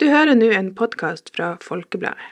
Du hører nå en podcast fra Folkebladet.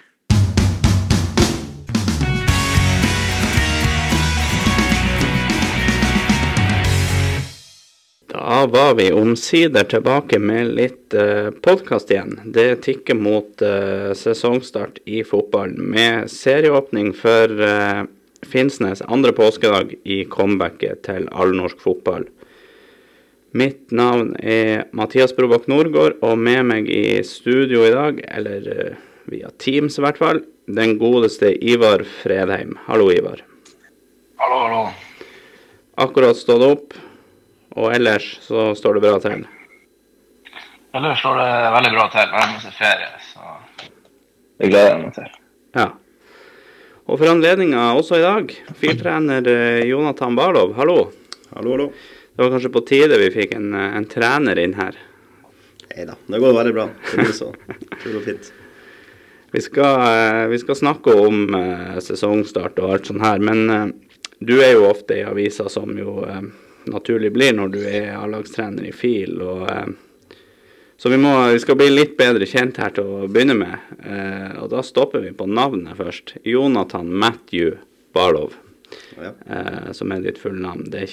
Da var vi omsider tilbake med litt podcast igjen. Det tikker mot sesongstart i fotball med serieåpning for Finnsnes andre påskedag i comebacket til allnorsk fotball. Mitt navn Mathias Brobakk Nordgård, og med meg i studio i dag, eller via Teams i hvert fall, den godeste Ivar Fredheim. Hallo, Ivar. Hallo. Akkurat stått opp, og ellers så står det bra til? Ellers står det veldig bra til. Jeg må se ferie, så det gleder jeg meg til. Ja. Og for anledningen også i dag, fyrtrener Jonathan Barlov. Hallo. Hallo. Det var kanskje på tide vi fikk en trener inn her. Neida, det går veldig bra. Det blir så fint. Vi skal snakke om sesongstart og alt sånt her, men du jo ofte i aviser som jo naturlig blir når du A-lagstrener i FIL, så vi skal bli litt bedre kjent her til å begynne med, og da stopper vi på navnet først. Jonathan Matthew Barlov, Ja. Som ditt fulle navn. Det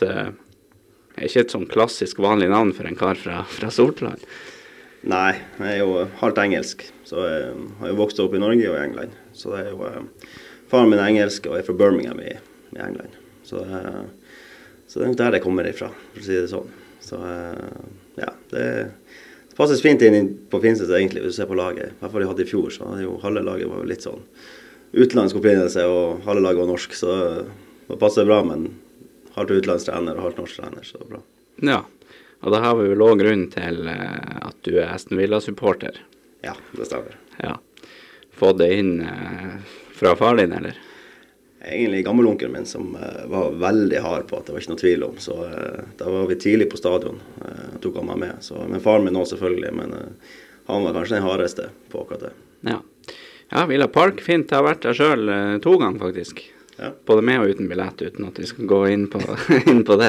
ikke et sånn klassisk vanlig navn for en kar fra Sortland. Nei, jeg jo halvt engelsk, så jeg har jo vokst opp i Norge og i England. Så det jo, faren min engelsk, og jeg fra Birmingham i England. Så det jo der det kommer ifra, for å si det sånn. Så ja, det passes fint inn på Finnsnes egentlig, hvis du ser på laget. I hvert fall de hadde i fjor, så halve laget var jo litt sånn utenlandsk opprinnelse, og halve laget var norsk, så det passer bra, men halvt utenlandstrener og halvt norsk trener, så bra. Ja, og da har vi vel også grunn til at du Aston Villa-supporter. Ja, det stemmer. Ja. Fått det inn fra far din, eller? Egentlig gammelonkelen min som var veldig hard på at det var ikke noe tvil om, så da var vi tidlig på stadion, tok han meg med. Så, men faren min også selvfølgelig, men han var kanskje den hardeste på akkurat det. Ja, Villa Park, fint. Jeg har vært der selv 2 ganger faktisk. Ja. Både med og uten billett, uten at vi skal gå inn på det.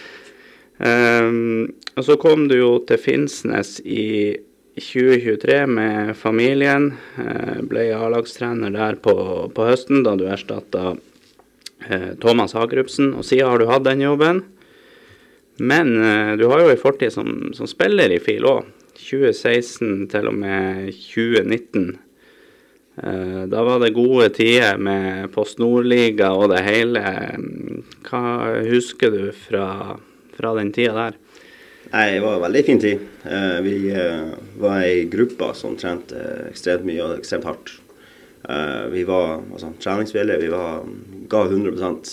Og så kom du jo til Finnsnes i 2023 med familien, ble A-lagstrener der på høsten da du erstattet Thomas Hagerupsen, og siden har du hatt den jobben. Men du har jo en fortid som spiller i FIL også, 2016 til og med 2019. Da var det gode tider med Post Nordliga og det hele. Hva husker du fra den tiden der? Nei, det var en veldig fin tid. Vi var en gruppe som trente ekstremt mye og ekstremt hardt. Vi var treningsvillige, vi ga 100%.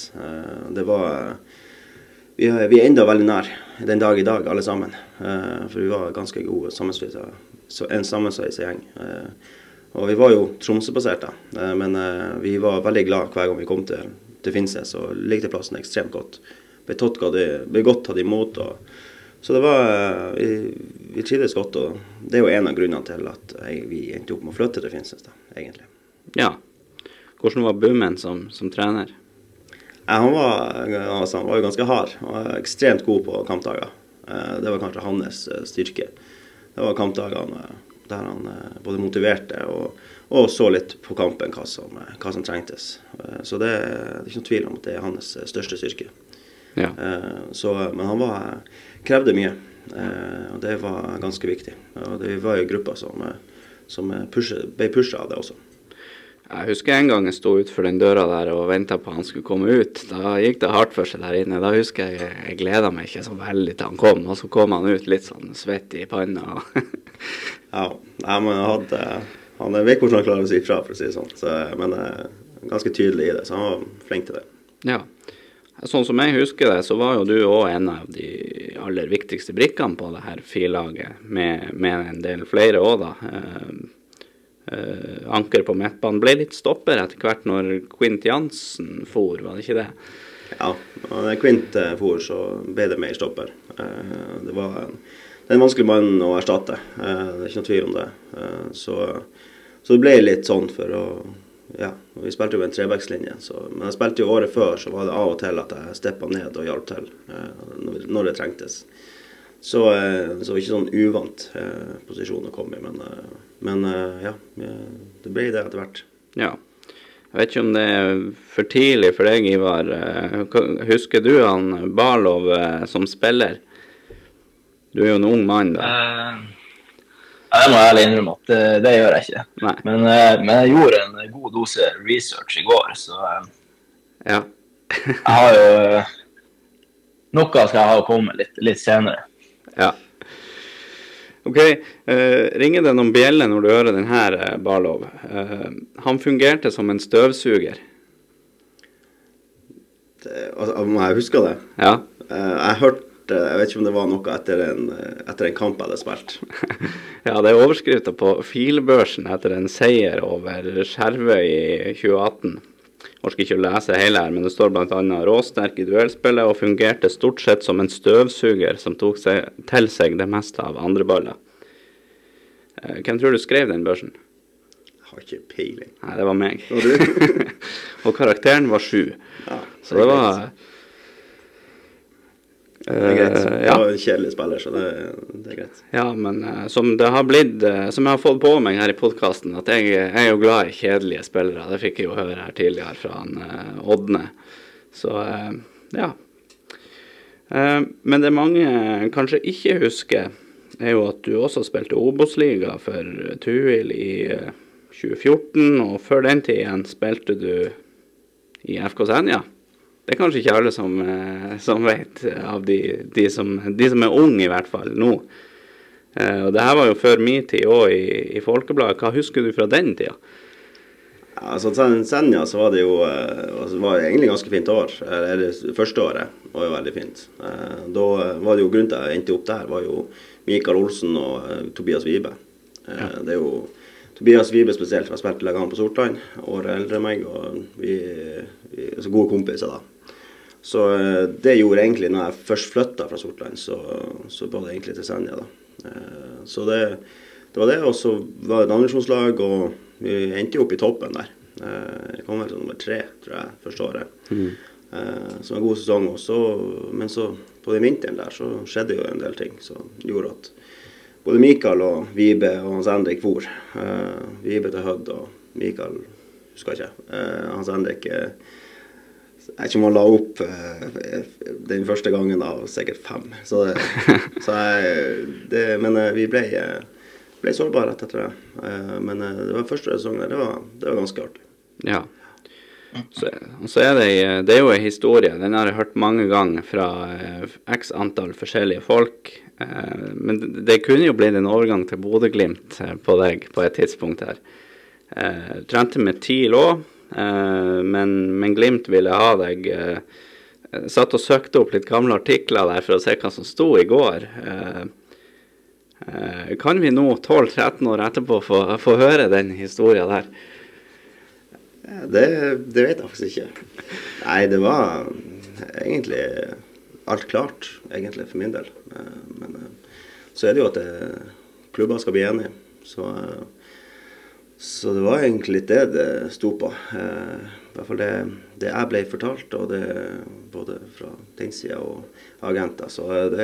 Vi enda veldig nær den dag i dag, alle sammen. For vi var ganske gode sammensveisa gjeng. Og vi var jo Tromsø-basert da, men vi var veldig glad hver gang vi kom til Finnsnes, og likte plassen ekstremt godt. Ble godt tatt imot, så det var, vi trivdes godt, og det jo en av grunnene til at vi endte opp med å flytte til Finnsnes da, egentlig. Ja, hvordan var Bummen som trener? Han var jo ganske hard, han var ekstremt god på kampdager. Det var kanskje hans styrke. Det var kampdagene der han både motiverte og så litt på kampen hva som trengtes. Så det ikke noe tvil om at det hans største styrke. Ja. Men han krevde mye, og det var ganske viktig. Og det var jo grupper som ble pushet av det også. Jeg husker en gang jeg stod ut for den døra der og ventet på han skulle komme ut. Da gikk det hardt for seg der inne. Da husker jeg gledet meg ikke så veldig til han kom, og så kom han ut litt sånn svett i panna. Ja, men han vet hvordan han klarer å si fra, for å si det sånn. Men ganske tydelig i det, så han var flink til det. Ja, sånn som jeg husker det, så var jo du også en av de aller viktigste brikkene på det her FIL-laget, med en del flere også da. Anker på midtbanen ble litt stopper etter hvert når Quint Jansen for, var det ikke det? Ja, når Quint for så ble det mer stopper. Det var en vanskelig mann å erstatte, det ikke noe tvil om det. Så det ble litt sånn vi spilte jo en trebackslinje, men jeg spilte jo året før, så var det av og til at jeg steppet ned og hjalp til når det trengtes. Så ikke sånn uvant posisjon å komme i, men Men ja, det ble det etter hvert. Ja. Jeg vet ikke om det er for tidlig for deg, Ivar. Husker du han Barlov som spiller? Du er jo en ung mann da. Jeg må ærlig innrømme at det gjør jeg ikke. Nei. Men jeg gjorde en god dose research i går, så Ja. jeg har jo noe skal jeg ha å komme litt senere. Ja. Ok, ringer det noen bjeller når du hører den her, Barlov? Han fungerte som en støvsuger. Må jeg huske det? Ja. Jeg hørte, jeg vet ikke om det var noe etter en kamp jeg hadde spilt. Ja, det er overskrifter på Filbørsen etter en seier over Skjervøy i 2018. Jeg orker ikke å lese hele her, men det står blant annet råsterk i duellspillet og fungerte stort sett som en støvsuger som tok til seg det meste av andre baller. Hvem tror du skrev den børsen? Jeg har ikke peiling. Nei, det var meg. Og du? Og karakteren var 7. Ja, så det var... Det er greit. Det ja. var en kjedelig spiller, så det er greit. Ja, men som det har blitt, som jeg har fått på meg her i podcasten, at jeg er jo glad i kjedelige spillere. Det fikk jeg jo høre her tidligere fra han Ådne. Så, ja. Men det mange kanskje ikke husker, er jo at du også spilte Obos-liga for Tuil i 2014, og før den tid igjen spilte du i FK Senja. Det er kanskje ikke alle som vet av de som er unge i hvert fall nå. Og det her var jo før min tid også i Folkebladet. Hva husker du fra den tida? Ja, altså Senja så var det jo var egentlig ganske fint år. Det første året var jo veldig fint. Da var det jo grunnen til at jeg endte opp der, var jo Mikael Olsen og Tobias Vibe. Ja. Det er jo Tobias Vibe spesielt, for jeg spilte legene på Sortland, året eldre enn meg, og vi så gode kompiser da. Så det gjorde egentlig, når jeg først flyttet fra Sortland, så var det egentlig til Senja da. Så det var det, og så var det et andresjonslag, og vi endte opp i toppen der. Jeg kom vel til nummer 3, tror jeg, første året. Så var en god sesong, men så på den vinteren der, så skjedde jo en del ting som gjorde at både Mikael og Vibe og Hans Henrik for. Vibe til Hødd, og Mikael, husker jeg ikke. Hans Henrik... Jeg vet ikke om han la opp den første gangen av sikkert 5. Men vi ble sårbare rett etter det. Men det var første sesongen, det var ganske artig. Ja. Så er det er jo en historie, den har jeg hørt mange ganger fra x antall forskjellige folk. Men det kunne jo blitt en overgang til Bodø-Glimt på deg på et tidspunkt her. Trente med 10 lå. Men Glimt ville ha deg. Satt og søkte opp litt gamle artikler der for å se hva som stod i går. Kan vi nå 12-13 år etterpå få høre den historien der? Det vet jeg faktisk ikke. Nei, det var egentlig alt klart, egentlig for min del. Men så er det jo at klubber skal bli enige. Så det var egentlig det sto på. I hvert fall det jeg ble fortalt, og det både fra den siden og agenter. Så det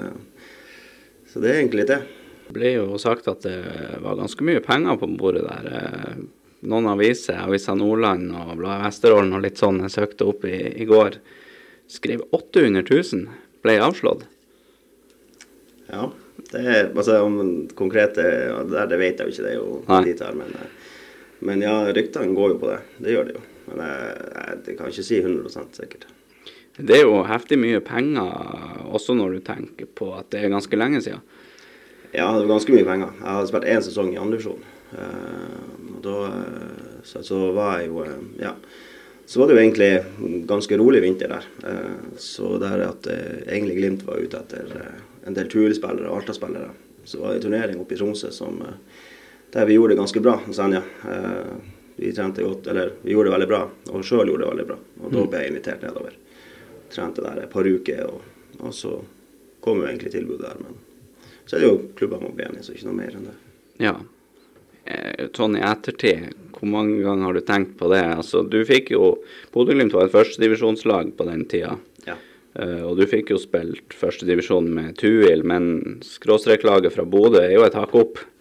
er egentlig det. Det ble jo sagt at det var ganske mye penger på bordet der. Noen aviser, Avisa Nordland og Bladet Vesterålen og litt sånn, jeg søkte opp i går, skrev 800 000 ble avslått. Ja. Altså om konkrete, det vet jeg jo ikke, det er jo dit her, men ja, ryktene går jo på det, det gjør det jo, men jeg kan ikke si 100% sikkert. Det er jo heftig mye penger, også når du tenker på at det er ganske lenge siden. Ja, det var ganske mye penger. Jeg hadde spilt 1 sesong i andredivisjon, og da så var jeg jo, ja, så var det jo egentlig ganske rolig vinter der, så der at egentlig Glimt var ute etter en del Tuil-spillere og Alta-spillere. Så var det en turnering oppe i Tromsø der vi gjorde det ganske bra, Senja. Vi trente godt, eller vi gjorde det veldig bra, og selv gjorde det veldig bra. Og da ble jeg invitert nedover. Trente der et par uker, og så kom jo egentlig tilbudet der. Men så er det jo klubber må bli enige, så ikke noe mer enn det. Ja. Sånn i ettertid, hvor mange ganger har du tenkt på det? Altså, du fikk jo, Bodø-Glimt var et førstedivisjonslag på den tida. Ja. Og du fikk jo spilt første divisjon med Tuil, men skråstreklaget fra Bodø er jo et hakk opp.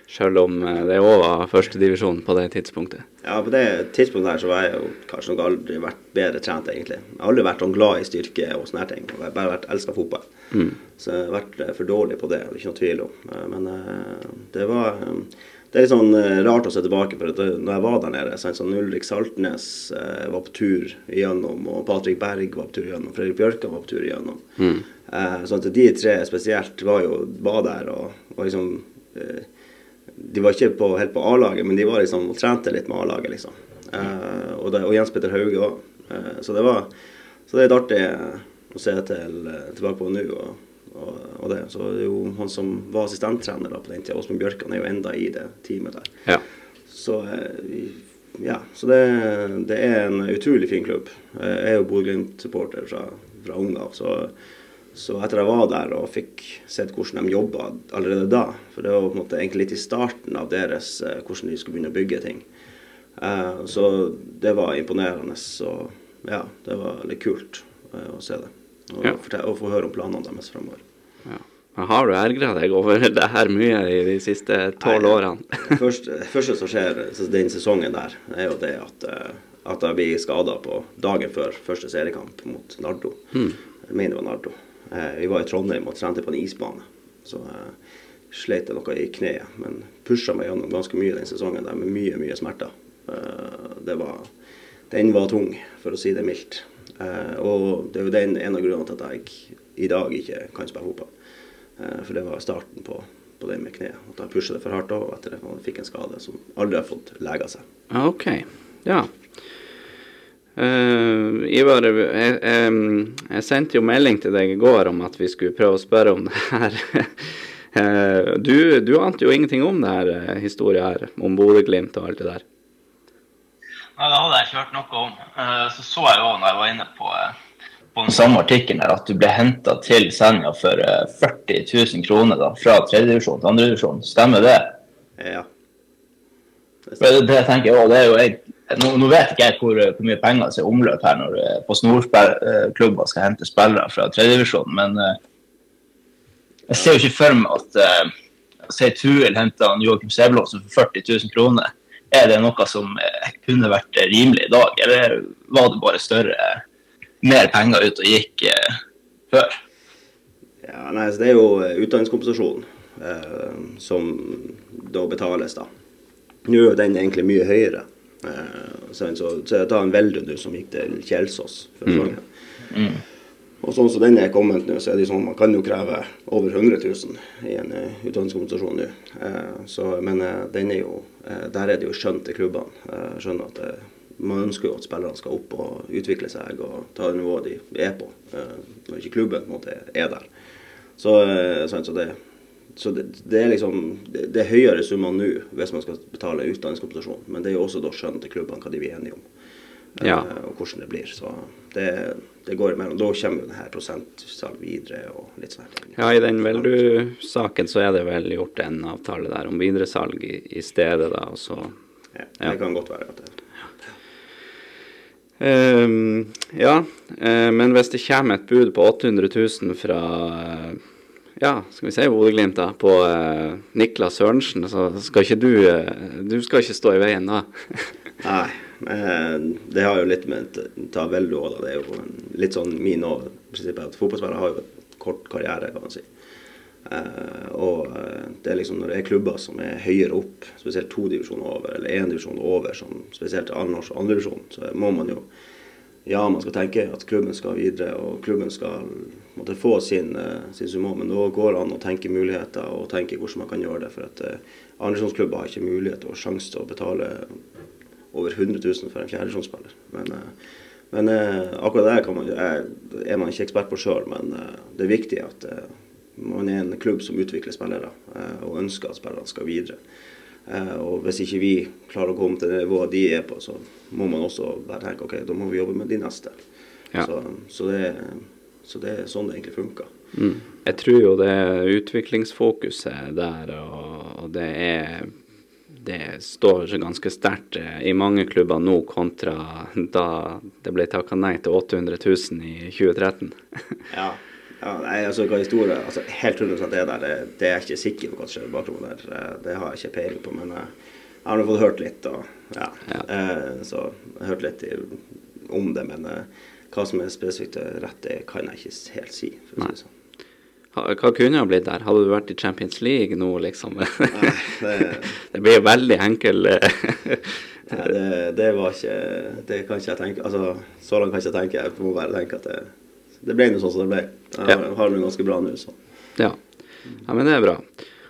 Selv om det også var første divisjon på det tidspunktet. Ja, på det tidspunktet her så var jeg jo kanskje nok aldri vært bedre trent egentlig. Jeg har aldri vært sånn glad i styrke og sånne her ting. Jeg har bare elsket fotball. Så jeg har vært for dårlig på det, det er ikke noe tvil om. Men det er litt sånn rart å se tilbake på det. Når jeg var der nede, sånn Ulrik Saltnes var på tur igjennom, og Patrick Berg var på tur igjennom, Fredrik Bjørkan var på tur igjennom. Sånn at de tre spesielt var der og liksom... de var ikke helt på A-laget, men de var liksom og trente litt med A-laget liksom. Og Jens Petter Hauge også. Så det er litt artig å se tilbake på nå og det. Så det er jo han som var assistenttrener da på den tiden, Åsmund Bjørkan, er jo enda i det teamet der. Ja. Så ja, så det er en utrolig fin klubb. Jeg er jo Bodø-Glimt-supporter fra ung av, så etter jeg var der og fikk sett hvordan de jobbet allerede da, for det var på en måte egentlig litt i starten av deres, hvordan de skulle begynne å bygge ting. Så det var imponerende, så ja, det var litt kult å se det. Og få høre om planene deres fremover. Ja. Har du ergret deg over det her mye i de siste 12 årene? Første som skjer den sesongen der, er jo det at jeg blir skadet på dagen før første seriekamp mot Nardo. Jeg mener det var Nardo. Vi var i Trondheim og trente på en isbane, så slet jeg noe i kneet, men pushet meg gjennom ganske mye den sesongen der med mye smerter. Den var tung, for å si det mildt. Og det er jo en av grunnene til at jeg i dag ikke kan spille fotball. For det var starten på det med kneet. At jeg pushet det for hardt også etter at jeg fikk en skade som aldri har fått leget seg. Ok, ja. Ivar, jeg sendte jo melding til deg i går om at vi skulle prøve å spørre om det her. Du ante jo ingenting om det her historien her, om Bodø-Glimt og alt det der. Nei, det hadde jeg ikke hørt noe om. Så jeg jo når jeg var inne på den samme artikkelen her, at du ble hentet til Senja for 40 000 kroner da, fra 3. divisjon til 2. divisjon. Stemmer det? Ja. Det tenker jeg, det er jo nå vet ikke jeg hvor mye penger som er omløp her når på snorklubber skal hente spillere fra 3. divisjon, men jeg ser jo ikke for meg at Tuel hentet Joachim Sebulonsen for 40 000 kroner. Er det noe som kunne vært rimelig i dag, eller var det bare mer penger ut og gikk før? Ja, nei, så det er jo utdanningskompensasjon som da betales da. Nå er jo den egentlig mye høyere. Så jeg tar en Veldund som gikk til Kjelsås for sesongen. Og sånn som den er kommet nå, så er det sånn man kan jo kreve over 100 000 i en utdanningskompensasjon nå. Men den er jo, der er det jo skjønt til klubbene. Skjønner at man ønsker jo at spillerne skal opp og utvikle seg og ta det nivået de er på, når ikke klubben på en måte er der. Så det er liksom, det er høyere summer nå hvis man skal betale utdanningskompensasjon, men det er jo også da skjønt til klubbene hva de blir enige om, og hvordan det blir. Så det går imellom. Da kommer jo denne prosentsalg videre og litt sånn. Ja, i den Veldu-saken så er det vel gjort en avtale der om videresalg i stedet da, og så... Ja, det kan godt være at det men hvis det kommer et bud på 800 000 fra skal vi si Bodø-Glimt da, på Niklas Sørensen, så skal ikke du skal ikke stå i veien da. Nei, det har jo litt med ta veldig også, det er jo litt sånn min og prinsippet at fotballspillere har jo et kort karriere, kan man si. Og det er liksom når det er klubber som er høyere opp, spesielt 2 divisjoner over eller 1 divisjon over, som spesielt til 2. divisjon, så må man jo man skal tenke at klubben skal videre og klubben skal måtte få sin summa, men da går det an å tenke muligheter og tenke hvordan man kan gjøre det, for at 2. divisjonsklubber har ikke mulighet og sjanse til å betale over 100 000 for en 4. divisjonsspiller, men akkurat der er man ikke ekspert på selv, men det er viktig at man er en klubb som utvikler spillere og ønsker at spillerne skal videre. Og hvis ikke vi klarer å komme til det nivået de er på, så må man også bare tenke, ok, da må vi jobbe med de neste. Ja. Så det er sånn det egentlig funker. Jeg tror jo det utviklingsfokuset der, og det står ganske sterkt i mange klubber nå kontra da det ble takket nei til 800 000 i 2013. Ja, Ja, nei, altså hva historie, altså helt 100% det der, det er jeg ikke sikker på hva som skjer i bakgrunnen der, det har jeg ikke peiling på, men jeg har nå fått hørt litt, og ja, så jeg har hørt litt om det, men hva som er spesifikt rett, det kan jeg ikke helt si, for å si det sånn. Hva kunne ha blitt der? Hadde du vært i Champions League nå, liksom? Nei, det blir veldig enkel... Nei, det var ikke, det kan ikke jeg tenke, altså så langt kan ikke jeg tenke, jeg må bare tenke at det ble noe sånn som det ble. Jeg har det ganske bra nå, så. Ja, men det er bra.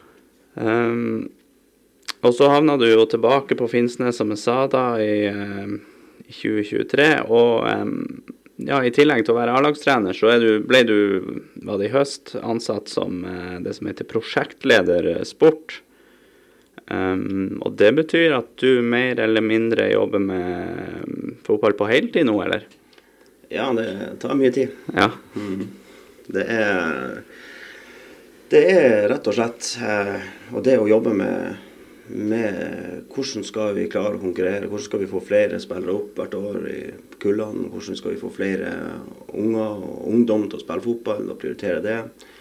Og så havnet du jo tilbake på Finnsnes, som jeg sa da, i 2023, og ja, i tillegg til å være A-lagstrener, så ble du, var det i høst, ansatt som det som heter prosjektleder sport. Og det betyr at du mer eller mindre jobber med fotball på heltid nå, eller? Ja, det tar mye tid. Ja. Det er rett og slett, og det å jobbe med hvordan skal vi klare å konkurrere, hvordan skal vi få flere spillere opp hvert år i kullene, hvordan skal vi få flere unger og ungdom til å spille fotball og prioritere det.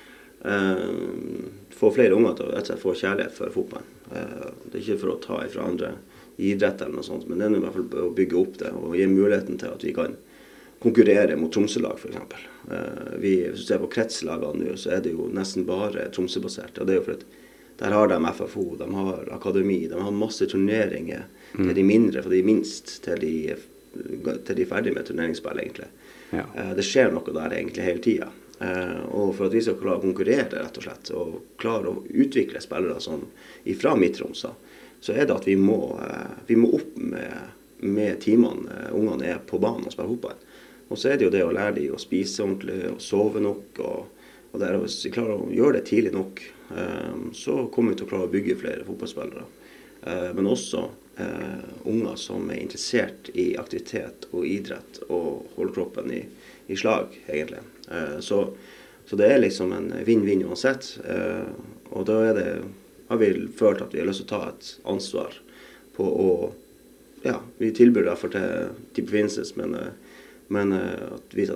Få flere unger til å rett og slett få kjærlighet for fotball. Det er ikke for å ta ifra andre idrett eller noe sånt, men det er i hvert fall å bygge opp det og gi muligheten til at vi kan konkurrere mot Tromsø-lag, for eksempel. Hvis du ser på kretslagene nå, så er det jo nesten bare Tromsø-basert. Og det er jo fordi der har de FFO, de har akademi, de har masse turneringer til de mindre, for de minst, til de ferdige med turneringsspill, egentlig. Ja. Det skjer noe der egentlig hele tiden. Og for at vi skal klare å konkurrere, rett og slett, og klare å utvikle spillere sånn ifra Midt-Tromsø, så er det at vi må opp med timene ungene er på banen og spiller fotball. Og så er det jo det å lære dem å spise ordentlig og sove nok, og der, hvis vi klarer å gjøre det tidlig nok, så kommer vi til å klare å bygge flere fotballspillere. Men også unger som er interessert i aktivitet og idrett og holder kroppen i slag, egentlig. Så det er liksom en vinn-vinn uansett, og da har vi følt at vi har lyst til å ta et ansvar på å, ja, vi tilbyr derfor til på Finnsnes, men at vi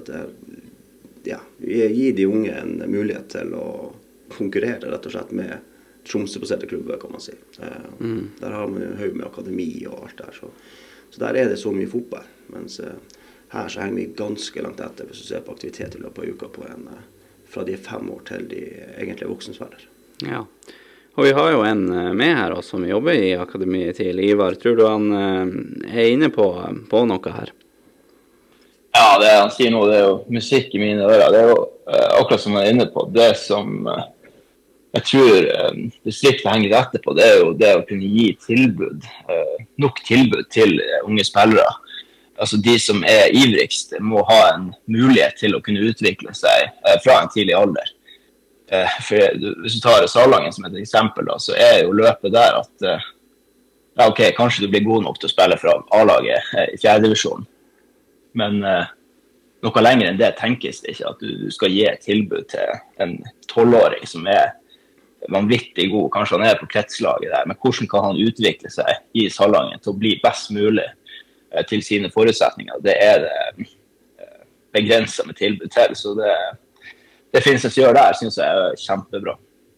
gir de unge en mulighet til å konkurrere rett og slett med Tromsø-baserte klubber, kan man si. Der har man jo haug med akademi og alt der, så der er det så mye fotball, mens her så henger vi ganske langt etter hvis du ser på aktivitet i løpet av uka på fra de 5 år til de egentlig voksensspillere. Ja, og vi har jo en med her også, som jobber i akademiet til Ivar. Tror du han er inne på noe her? Ja, det han sier nå, det er jo musikk i mine ører. Det er jo akkurat som han er inne på. Det som jeg tror distriktet henger litt etter på, det er jo det å kunne gi tilbud, nok tilbud til unge spillere. Altså de som er ivrigst må ha en mulighet til å kunne utvikle seg fra en tidlig alder. For hvis du tar Salangen som et eksempel, da, så er jo løpet der at ja, ok, kanskje du blir god nok til å spille fra A-laget i 4. divisjon. Men noe lenger enn det tenkes det ikke, at du skal gi et tilbud til en 12-åring som er vanvittig god, kanskje han er på kretslaget der, men hvordan kan han utvikle seg i Salangen til å bli best mulig til sine forutsetninger? Det er det begrenset med tilbud til, så det finnes å gjøre der, synes jeg er kjempebra.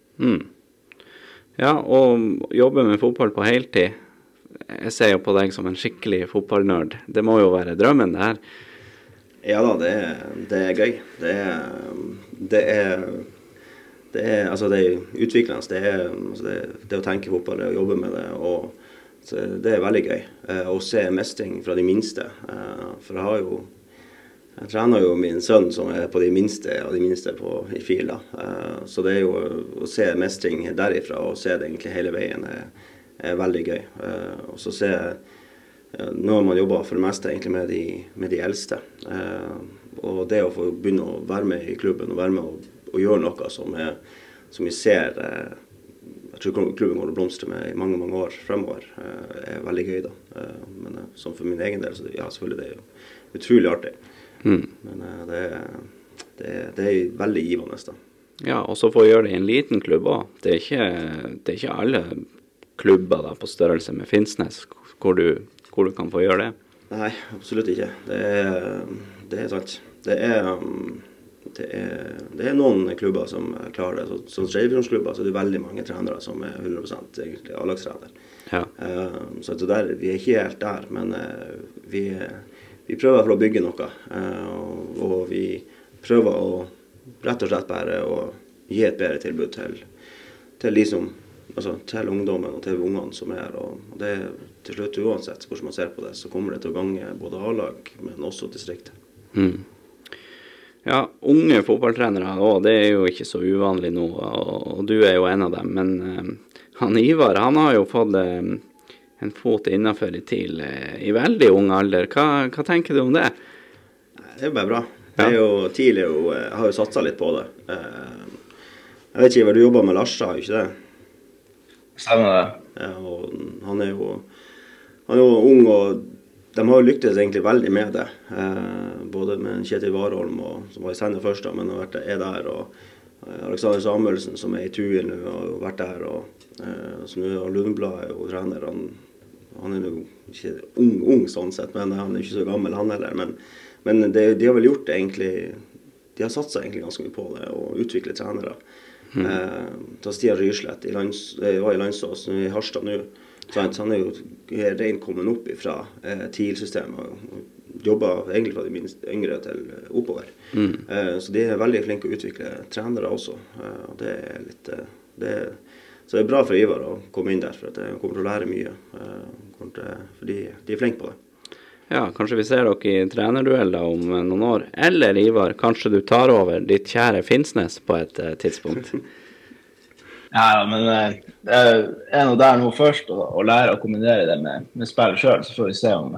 Ja, og jobbe med fotball på heltid, jeg ser jo på deg som en skikkelig fotballnørd. Det må jo være drømmen, det her. Ja da, det er gøy. Det er utviklende. Det å tenke fotball, det å jobbe med det, og det er veldig gøy. Å se mestring fra de minste. For jeg trener jo min sønn som er på de minste, og de minste i FIL. Så det er jo å se mestring derifra, og se det egentlig hele veien, er veldig gøy. Og så ser jeg, nå har man jobbet for det meste egentlig med de eldste. Og det å få begynne å være med i klubben, og være med og gjøre noe som vi ser, jeg tror klubben går å blomstre med i mange, mange år fremover, er veldig gøy da. Men som for min egen del, så ja, selvfølgelig det er jo utrolig artig. Men det er veldig givende da. Ja, og så få gjøre det i en liten klubb også. Det er ikke alle klubber da, på størrelse med Finnsnes, hvor du kan få gjøre det? Nei, absolutt ikke. Det er sant. Det det noen klubber som klarer det. Så tredjedivisjonsklubber så det veldig mange trenere som 100% egentlig A-lagstrener. Ja. Så der, vi ikke helt der, men vi prøver for å bygge noe. Og vi prøver å rett og slett bare å gi et bedre tilbud til de som, altså til ungdommen og til ungene som her. Og det til slutt uansett hvordan man ser på det, så kommer det til å gange både A-lag, men også distriktet. Ja, unge fotballtrenere, det jo ikke så uvanlig nå, og du jo en av dem, men han Ivar, han har jo fått en fot innenfor i TIL i veldig ung alder. Hva tenker du om det? Det jo bare bra. TIL har jo satset litt på det. Jeg vet ikke, hva du jobber med Larsa, ikke det? Stemmer det. Ja, og han jo ung, og de har jo lyktes egentlig veldig med det. Både med Kjetil Warholm, som var i Sende først, men har vært der, og Alexander Samuelsen, som i Tuil nå, har vært der, og så nå har Lundblad jo trener. Han jo ikke ung sånn sett, men han ikke så gammel han heller. Men de har vel gjort det egentlig, de har satset egentlig ganske mye på det, og utviklet trenere. Da Stian Ryslett var i Landsås, i Harstad nå, så han jo rent kommet opp fra TIL-systemet og jobber egentlig fra de minst yngre til oppover. Så de veldig flinke å utvikle trenere også. Og det litt, så det bra for Ivar å komme inn der, for at jeg kommer til å lære mye. For de flinke på det. Ja, kanskje vi ser dere i trenerduell da om noen år. Eller Ivar, kanskje du tar over ditt kjære Finnsnes på et tidspunkt? Ja, men det noe der nå først, å lære å kombinere det med spill selv, så får vi se om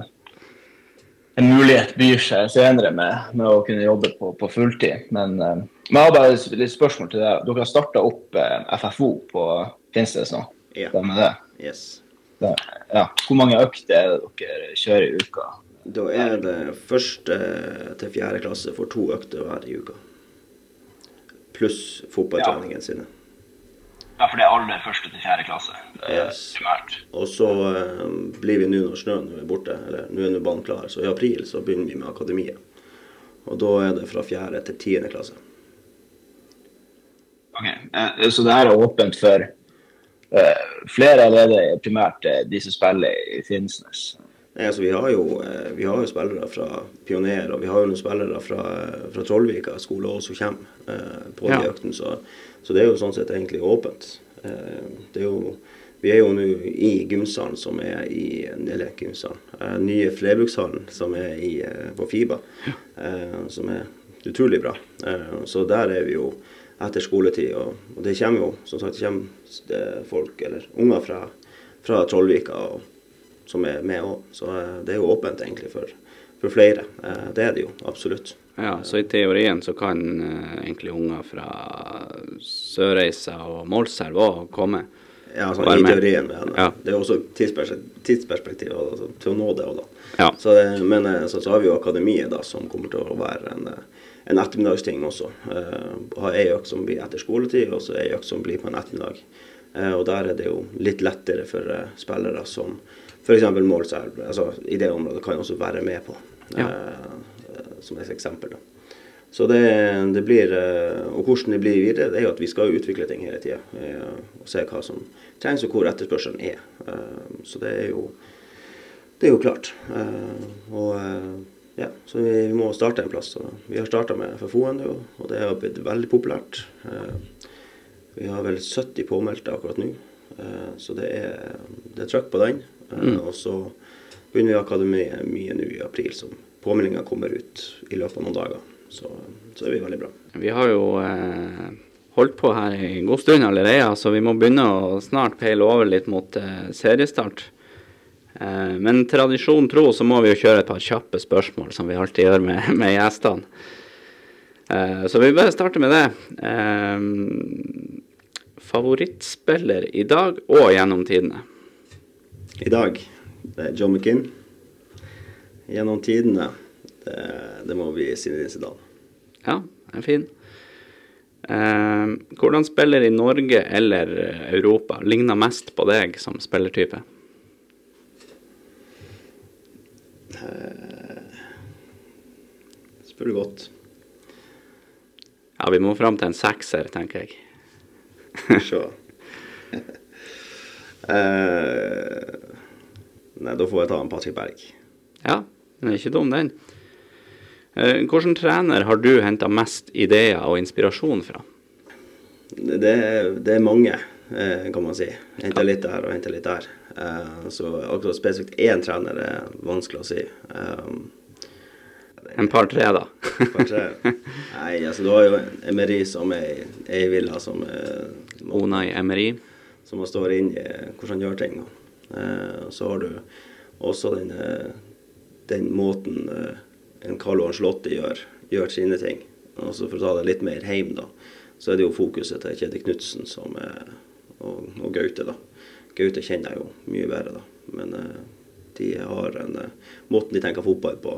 en mulighet byr seg senere med å kunne jobbe på fulltid. Men jeg har bare litt spørsmål til deg. Dere har startet opp FFO på Finnsnes nå? Ja. Det med det? Yes. Ja. Hvor mange økter dere kjører i uka? Da det første til 4. klasse for 2 økter hver i uka. Pluss fotballtreningen sine. Ja, for det aller første til 4. klasse. Yes. Og så blir vi nå når snøen borte, eller nå banen klar, så i april så begynner vi med akademiet. Og da det fra 4. til 10. klasse. Ok, så det her åpent for flere allerede primært de som spiller i Finnsnes? Altså, vi har jo spillere fra Pioner, og vi har jo noen spillere fra Trollvika skole også som kommer på de øktene, så det jo sånn sett egentlig åpent. Vi jo nå i gymsalen som nye flerbrukshallen som på FIBA, som utrolig bra. Så der vi jo etter skoletid, og det kommer jo, som sagt, det kommer folk, eller unger fra Trollvika, som med også. Så det jo åpent egentlig for flere. Det det jo, absolutt. Ja, så i teorien så kan egentlig unger fra Sørreisa og Målselv også komme. Ja, sånn, i teorien. Ja. Det jo også tidsperspektiv altså, til å nå det også, da. Ja. Men så har vi jo akademiet da, som kommer til å være en ettermiddagsting også. Ha en økt som blir etter skoletid, og så en økt som blir på en ettermiddag. Og der det jo litt lettere for spillere som for eksempel Målselv, altså i det området kan også være med på, som et eksempel da. Så det blir, og hvordan det blir videre, det jo at vi skal utvikle ting hele tiden, og se hva som trengs og hvor etterspørselen så det jo klart. Ja, så vi må starte en plass, og vi har startet med FFO-en nå, og det har blitt veldig populært. Vi har vel 70 påmeldte akkurat nå, så det trøkk på den. Og så begynner vi akademiet mye nå i april, så påmeldingen kommer ut i løpet av noen dager. Så det blir veldig bra. Vi har jo holdt på her i en god stund allerede, så vi må begynne å snart peile over litt mot seriestart. Men tradisjon tro så må vi jo kjøre et par kjappe spørsmål, som vi alltid gjør med gjestene. Så vi bare starter med det. Favorittspiller i dag og gjennom tidene? I dag, det John McKinn. Gjennom tidene, det må bli Zinedine Zidane. Ja, det fin. Hvordan spiller i Norge eller Europa ligner mest på deg som spillertype? Spør du godt. Ja, vi må frem til en 6-er, tenker jeg. Så. Nei, da får jeg ta en Patrick Berg. Ja, den er ikke dum, den. Hvordan trener har du hentet mest ideer og inspirasjon fra? Det er mange, kan man si. Hentet litt der og hentet litt der. Så akkurat spesifikt én trener er vanskelig å si. En par tre, da. Nei, altså du har jo Emery som er i Villa, som Unai Emery. Som står inn i hvordan han gjør ting. Så har du også den måten en Carlo Ancelotti gjør sine ting. Og så for å ta det litt mer hjem da, så er det jo fokuset til Kjetil Knudsen og Gaute da. Gaute kjenner jeg jo mye bedre da, men de har måten de tenker fotball på,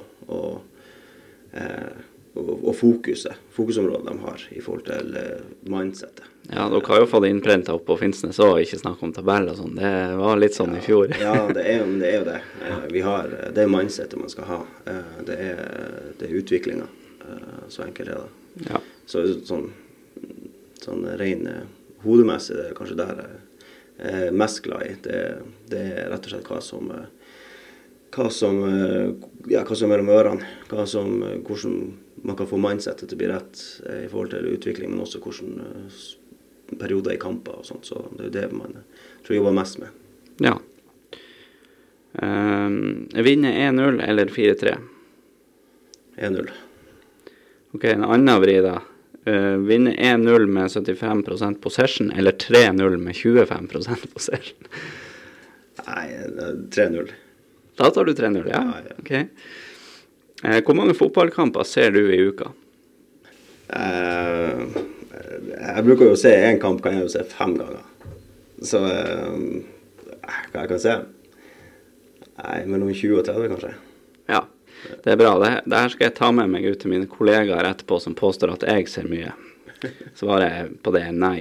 og fokusområdet de har i forhold til mindsetet. Ja, dere har jo fått innprentet opp på Finnsnes og ikke snakke om tabell og sånn. Det var litt sånn i fjor. Ja, det er jo det. Det er mindsetet man skal ha. Det er utviklingen. Så enkelt er det. Ja. Så sånn ren hodemessig, det er kanskje der jeg er mest glad i. Det er rett og slett hva som er mellom ørene, hvordan man kan få mindsetet til å bli rett i forhold til utvikling, men også hvordan perioder i kamper og sånt, så det er jo det man tror jeg jobber mest med. Ja. Vinner 1-0 eller 4-3? 1-0. Ok, en annen vri da. Vinner 1-0 med 75% possession, eller 3-0 med 25% possession? Nei, 3-0. Da tar du 3-0, ja? Ja. Ok. Hvor mange fotballkamper ser du i uka? Jeg bruker jo å se en kamp, kan jeg jo se 5 ganger. Så hva jeg kan se? Nei, mellom 20 og 30 kanskje. Ja. Det er bra. Det her skal jeg ta med meg ut til mine kollegaer etterpå som påstår at jeg ser mye. Svaret jeg på det nei.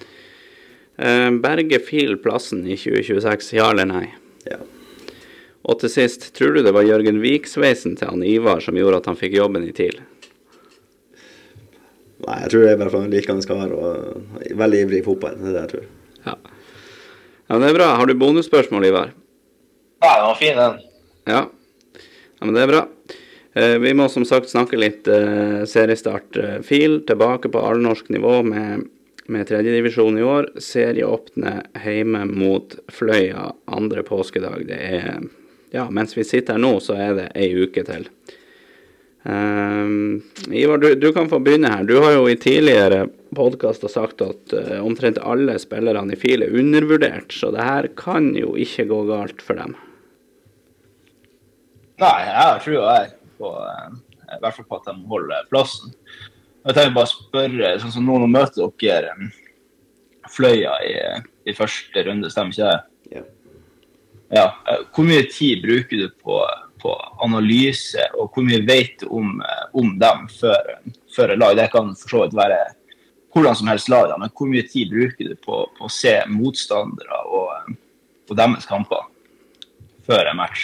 Berge Fil plassen i 2026, ja eller nei? Ja. Og til sist, tror du det var Jørgen Viksveisen til han Ivar som gjorde at han fikk jobben i TIL? Nei, jeg tror det er i hvert fall en likende skar og veldig ivrig i fotball, det er det jeg tror. Ja, men det er bra. Har du bonusspørsmål, Ivar? Ja, den var fin den. Ja, men det er bra. Vi må som sagt snakke litt seriestart. Fil tilbake på allnorsk nivå med tredje divisjon i år. Serieåpne hjemme mot Fløya andre påskedag. Det er, ja, mens vi sitter her nå, så er det en uke til. Ivar, du kan få begynne her. Du har jo i tidligere podcaster sagt at omtrent alle spillerne i Fil er undervurdert, så det her kan jo ikke gå galt for dem. Nei, jeg tror jeg på, i hvert fall på at de holder plassen. Jeg tenker bare å spørre, sånn som noen møter dere Fløya i første runde, stemmer ikke det? Ja. Ja, hvor mye tid bruker du på analyse, og hvor mye vet du om dem før lag? Det kan for så vidt være hvordan som helst lag, men hvor mye tid bruker du på å se motstandere og deres kamper før en match?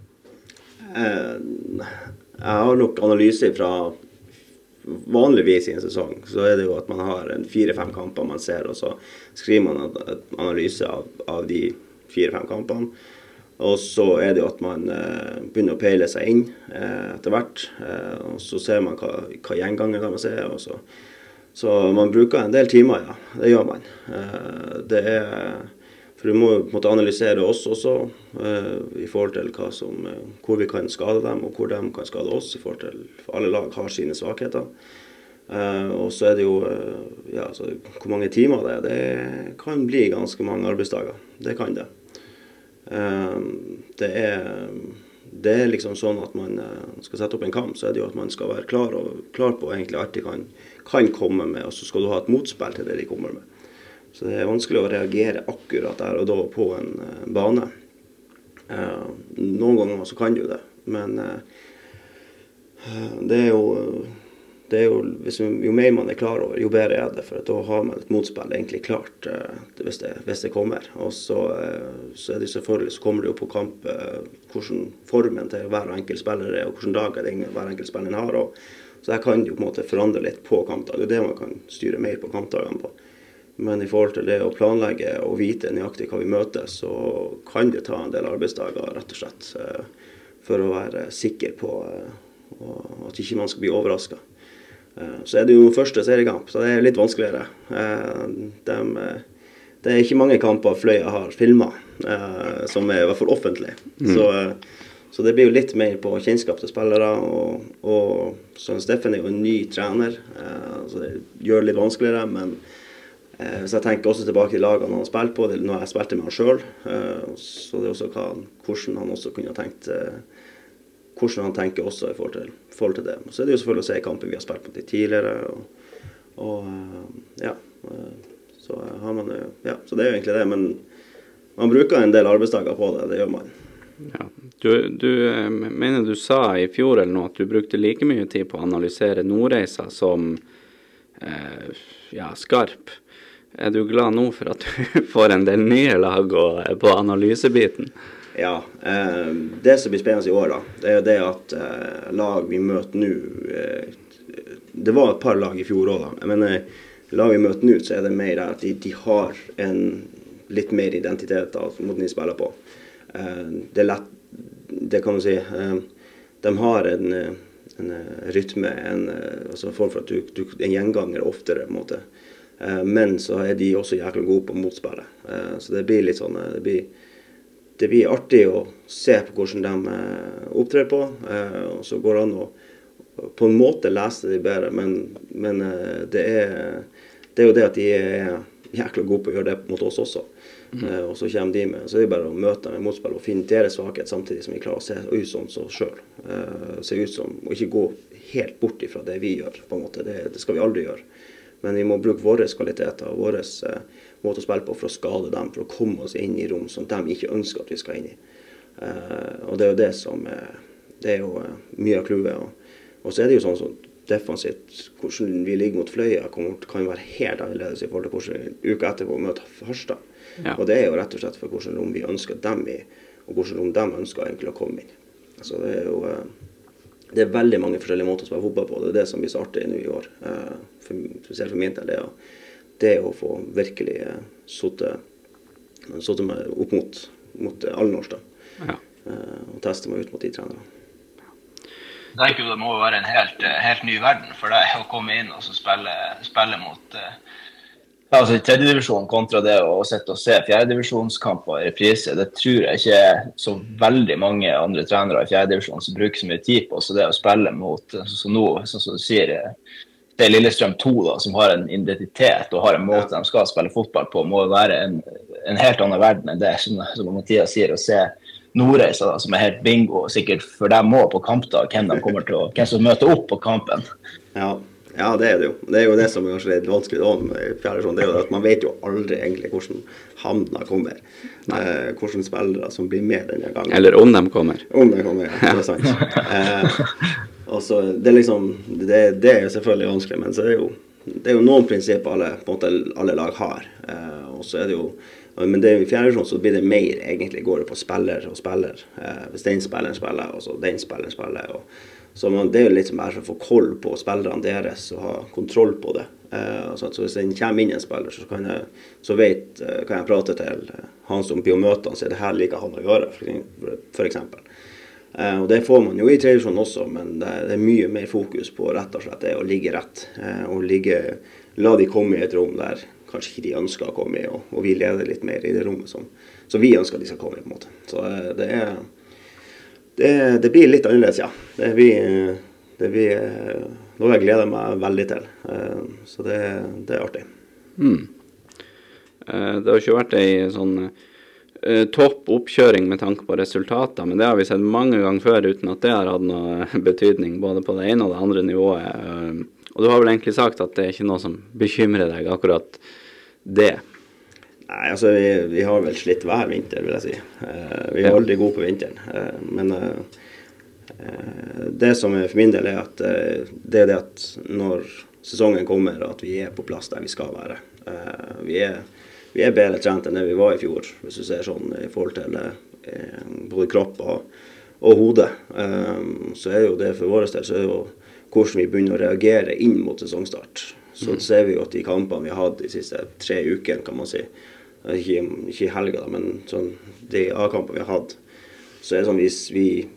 Jeg har nok analyse fra vanligvis i en sesong, så er det jo at man har 4-5 kamper man ser, og så skriver man en analyse av de 4-5 kampene. Og så er det jo at man begynner å peile seg inn etter hvert, og så ser man hva gjenganger kan man se, og så man bruker en del timer, ja, det gjør man. Det er, for du må på en måte analysere oss også, i forhold til hvor vi kan skade dem, og hvor de kan skade oss, i forhold til, for alle lag har sine svakheter. Og så er det jo, ja, så hvor mange timer det kan bli ganske mange arbeidsdager, det kan det. Det er liksom sånn at man skal sette opp en kamp, så er det jo at man skal være klar på egentlig alt de kan komme med, og så skal du ha et motspill til det de kommer med. Så det er vanskelig å reagere akkurat der og da på en bane. Noen ganger så kan du det, men det er jo jo mer man er klar over, jo bedre er det, for da har man et motspill egentlig klart hvis det kommer. Og så er det selvfølgelig, så kommer det jo på kamp hvordan formen til hver enkelt spiller er, og hvordan dag hver enkelt spiller har, og Så jeg kan jo på en måte forandre litt på kampdag. Det det man kan styre mer på kampdagene på. Men i forhold til det å planlegge og vite nøyaktig hva vi møter, så kan det ta en del arbeidsdager, rett og slett, for å være sikker på at ikke man skal bli overrasket. Så det jo første seriekamp, så det litt vanskeligere. Det ikke mange kamper Fløya har filmet, som i hvert fall offentlig. Så det blir jo litt mer på kjennskap til spillere, og så Steffen jo en ny trener, så det gjør det litt vanskeligere, men så jeg tenker også tilbake til lagene han har spilt på, det når jeg spilte med han selv, så det også hvordan han også kunne ha tenkt, hvordan han tenker også i forhold til det. Så det jo selvfølgelig å se kampen vi har spilt på tidligere, så har man så det jo egentlig det, men man bruker en del arbeidsdager på det, det gjør man. Ja. Du mener du sa i fjor eller noe at du brukte like mye tid på å analysere Nordreisa som Skarp. Du glad nå for at du får en del nye lag på analysebiten? Ja, det som blir spennende i år da, det jo det at lag vi møter nå, det var et par lag i fjor også da, men lag vi møter nå så det mer at de har en litt mer identitet da, måten de spiller på. Det lett, det kan man si, de har en rytme, altså form for at du en gjenganger oftere på en måte. Men så de også jæklig gode på motspillet. Så det blir litt sånn, det blir artig å se på hvordan de opptrer på, og så går det an å på en måte lese de bedre, men det jo det at de jæklig gode på å gjøre det mot oss også. Og så kommer de med, så det bare å møte dem med motspill og finne deres svakhet samtidig som vi klarer å se ut sånn så selv. Se ut som, og ikke gå helt bort ifra det vi gjør, på en måte. Det skal vi aldri gjøre. Men vi må bruke våre kvaliteter og våre måte å spille på for å skade dem, for å komme oss inn i rom som de ikke ønsker at vi skal inn i. Og det jo det som, det jo mye av kluvet. Og så det jo sånn som defensivt, hvordan vi ligger mot Fløya kan være helt annerledes i forhold til hvordan uka etterpå vi møter Harstad. Ja. Og det jo rett og slett for hvordan rom vi ønsker dem i, og hvordan rom de ønsker egentlig å komme inn. Så det jo... Det veldig mange forskjellige måter å spille fotball på. Det det som vi starter nå i år. Spesielt for min del, det å få virkelig sotte meg opp mot alle norsk, da. Og teste meg ut mot de trenerne. Jeg tenker jo det må være en helt ny verden for deg å komme inn og så spille mot... Altså i tredjedivisjon kontra det å sette og se fjerdedivisjonskamper i reprise, det tror jeg ikke så veldig mange andre trenere i fjerdedivisjon som bruker så mye tid på, så det å spille mot, så nå, sånn som du sier, det Lillestrøm 2 da, som har en identitet og har en måte de skal spille fotball på, må være en helt annen verden enn det, som Mathias sier, å se Nordreisa da, som helt bingo, sikkert for dem også på kampdag, hvem som møter opp på kampen. Ja, det det jo. Det jo det som kanskje litt vanskelig da med fjerdedivisjon, det jo at man vet jo aldri egentlig hvordan havna kommer. Hvordan spillere som blir med denne gangen. Eller om de kommer. Om de kommer, ja. Det sant. Og så det liksom, det jo selvfølgelig vanskelig, men så det jo noen prinsipper på en måte alle lag har. Og så det jo, men det i fjerdedivisjon så blir det mer egentlig, går det på spiller og spiller. Hvis den spilleren spiller, og så den spilleren spiller, så det jo litt som bare for å få koll på spillerne deres og ha kontroll på det. Så hvis det kommer inn en spiller, så kan jeg prate til han som blir å møte han, så det her liker han å gjøre, for eksempel. Og det får man jo i tredjedivisjon også, men det mye mer fokus på rett og slett det å ligge rett. Og la de komme i et rom der kanskje ikke de ønsker å komme i, og vi leder litt mer i det rommet som vi ønsker de skal komme i på en måte. Så det blir litt annerledes, ja. Det blir noe jeg gleder meg veldig til. Så det artig. Det har ikke vært en sånn topp oppkjøring med tanke på resultater, men det har vi sett mange ganger før uten at det har hatt noe betydning, både på det ene og det andre nivået. Og du har vel egentlig sagt at det ikke noe som bekymrer deg, akkurat det. Nei, altså vi har vel slitt hver vinter, vil jeg si. Vi aldri gode på vinteren. Men det som for min del at det det at når sesongen kommer, at vi på plass der vi skal være. Vi bedre trent enn det vi var i fjor, hvis du ser sånn i forhold til både kropp og hode. Så jo det for vår del, så jo hvordan vi begynner å reagere inn mot sesongstart. Så ser vi jo at de kampene vi har hatt de siste 3 ukene, kan man si, ikke i helga da, men sånn, de A-kampene vi har hatt, så det sånn hvis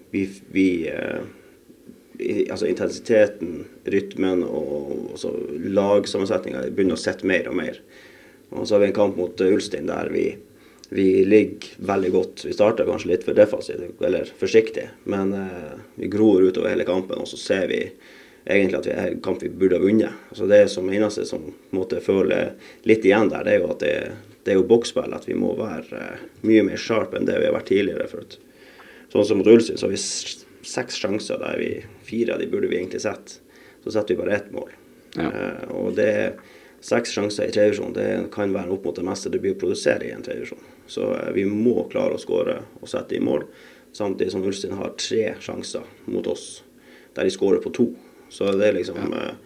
altså intensiteten, rytmen og så lagsammensetningen begynner å sette mer og mer. Og så har vi en kamp mot Ulstein der vi ligger veldig godt. Vi starter kanskje litt for defensivt, eller forsiktig, men vi gror utover hele kampen, og så ser vi egentlig at vi er en kamp vi burde ha vunnet. Altså det som eneste som måtte føle litt igjen der, det er jo at det er jo boksspill, at vi må være mye mer sharp enn det vi har vært tidligere. For at, sånn som mot Ulstein, så har vi 6 sjanser der 4 av de burde vi egentlig sette. Så setter vi bare 1 mål. Ja. Og det 6 sjanser i tredjevisjon, det kan være opp mot det meste du blir å produsere i en tredjevisjon. Så vi må klare å skåre og sette i mål, samtidig som Ulstein har 3 sjanser mot oss, der de skårer på 2. Så det liksom,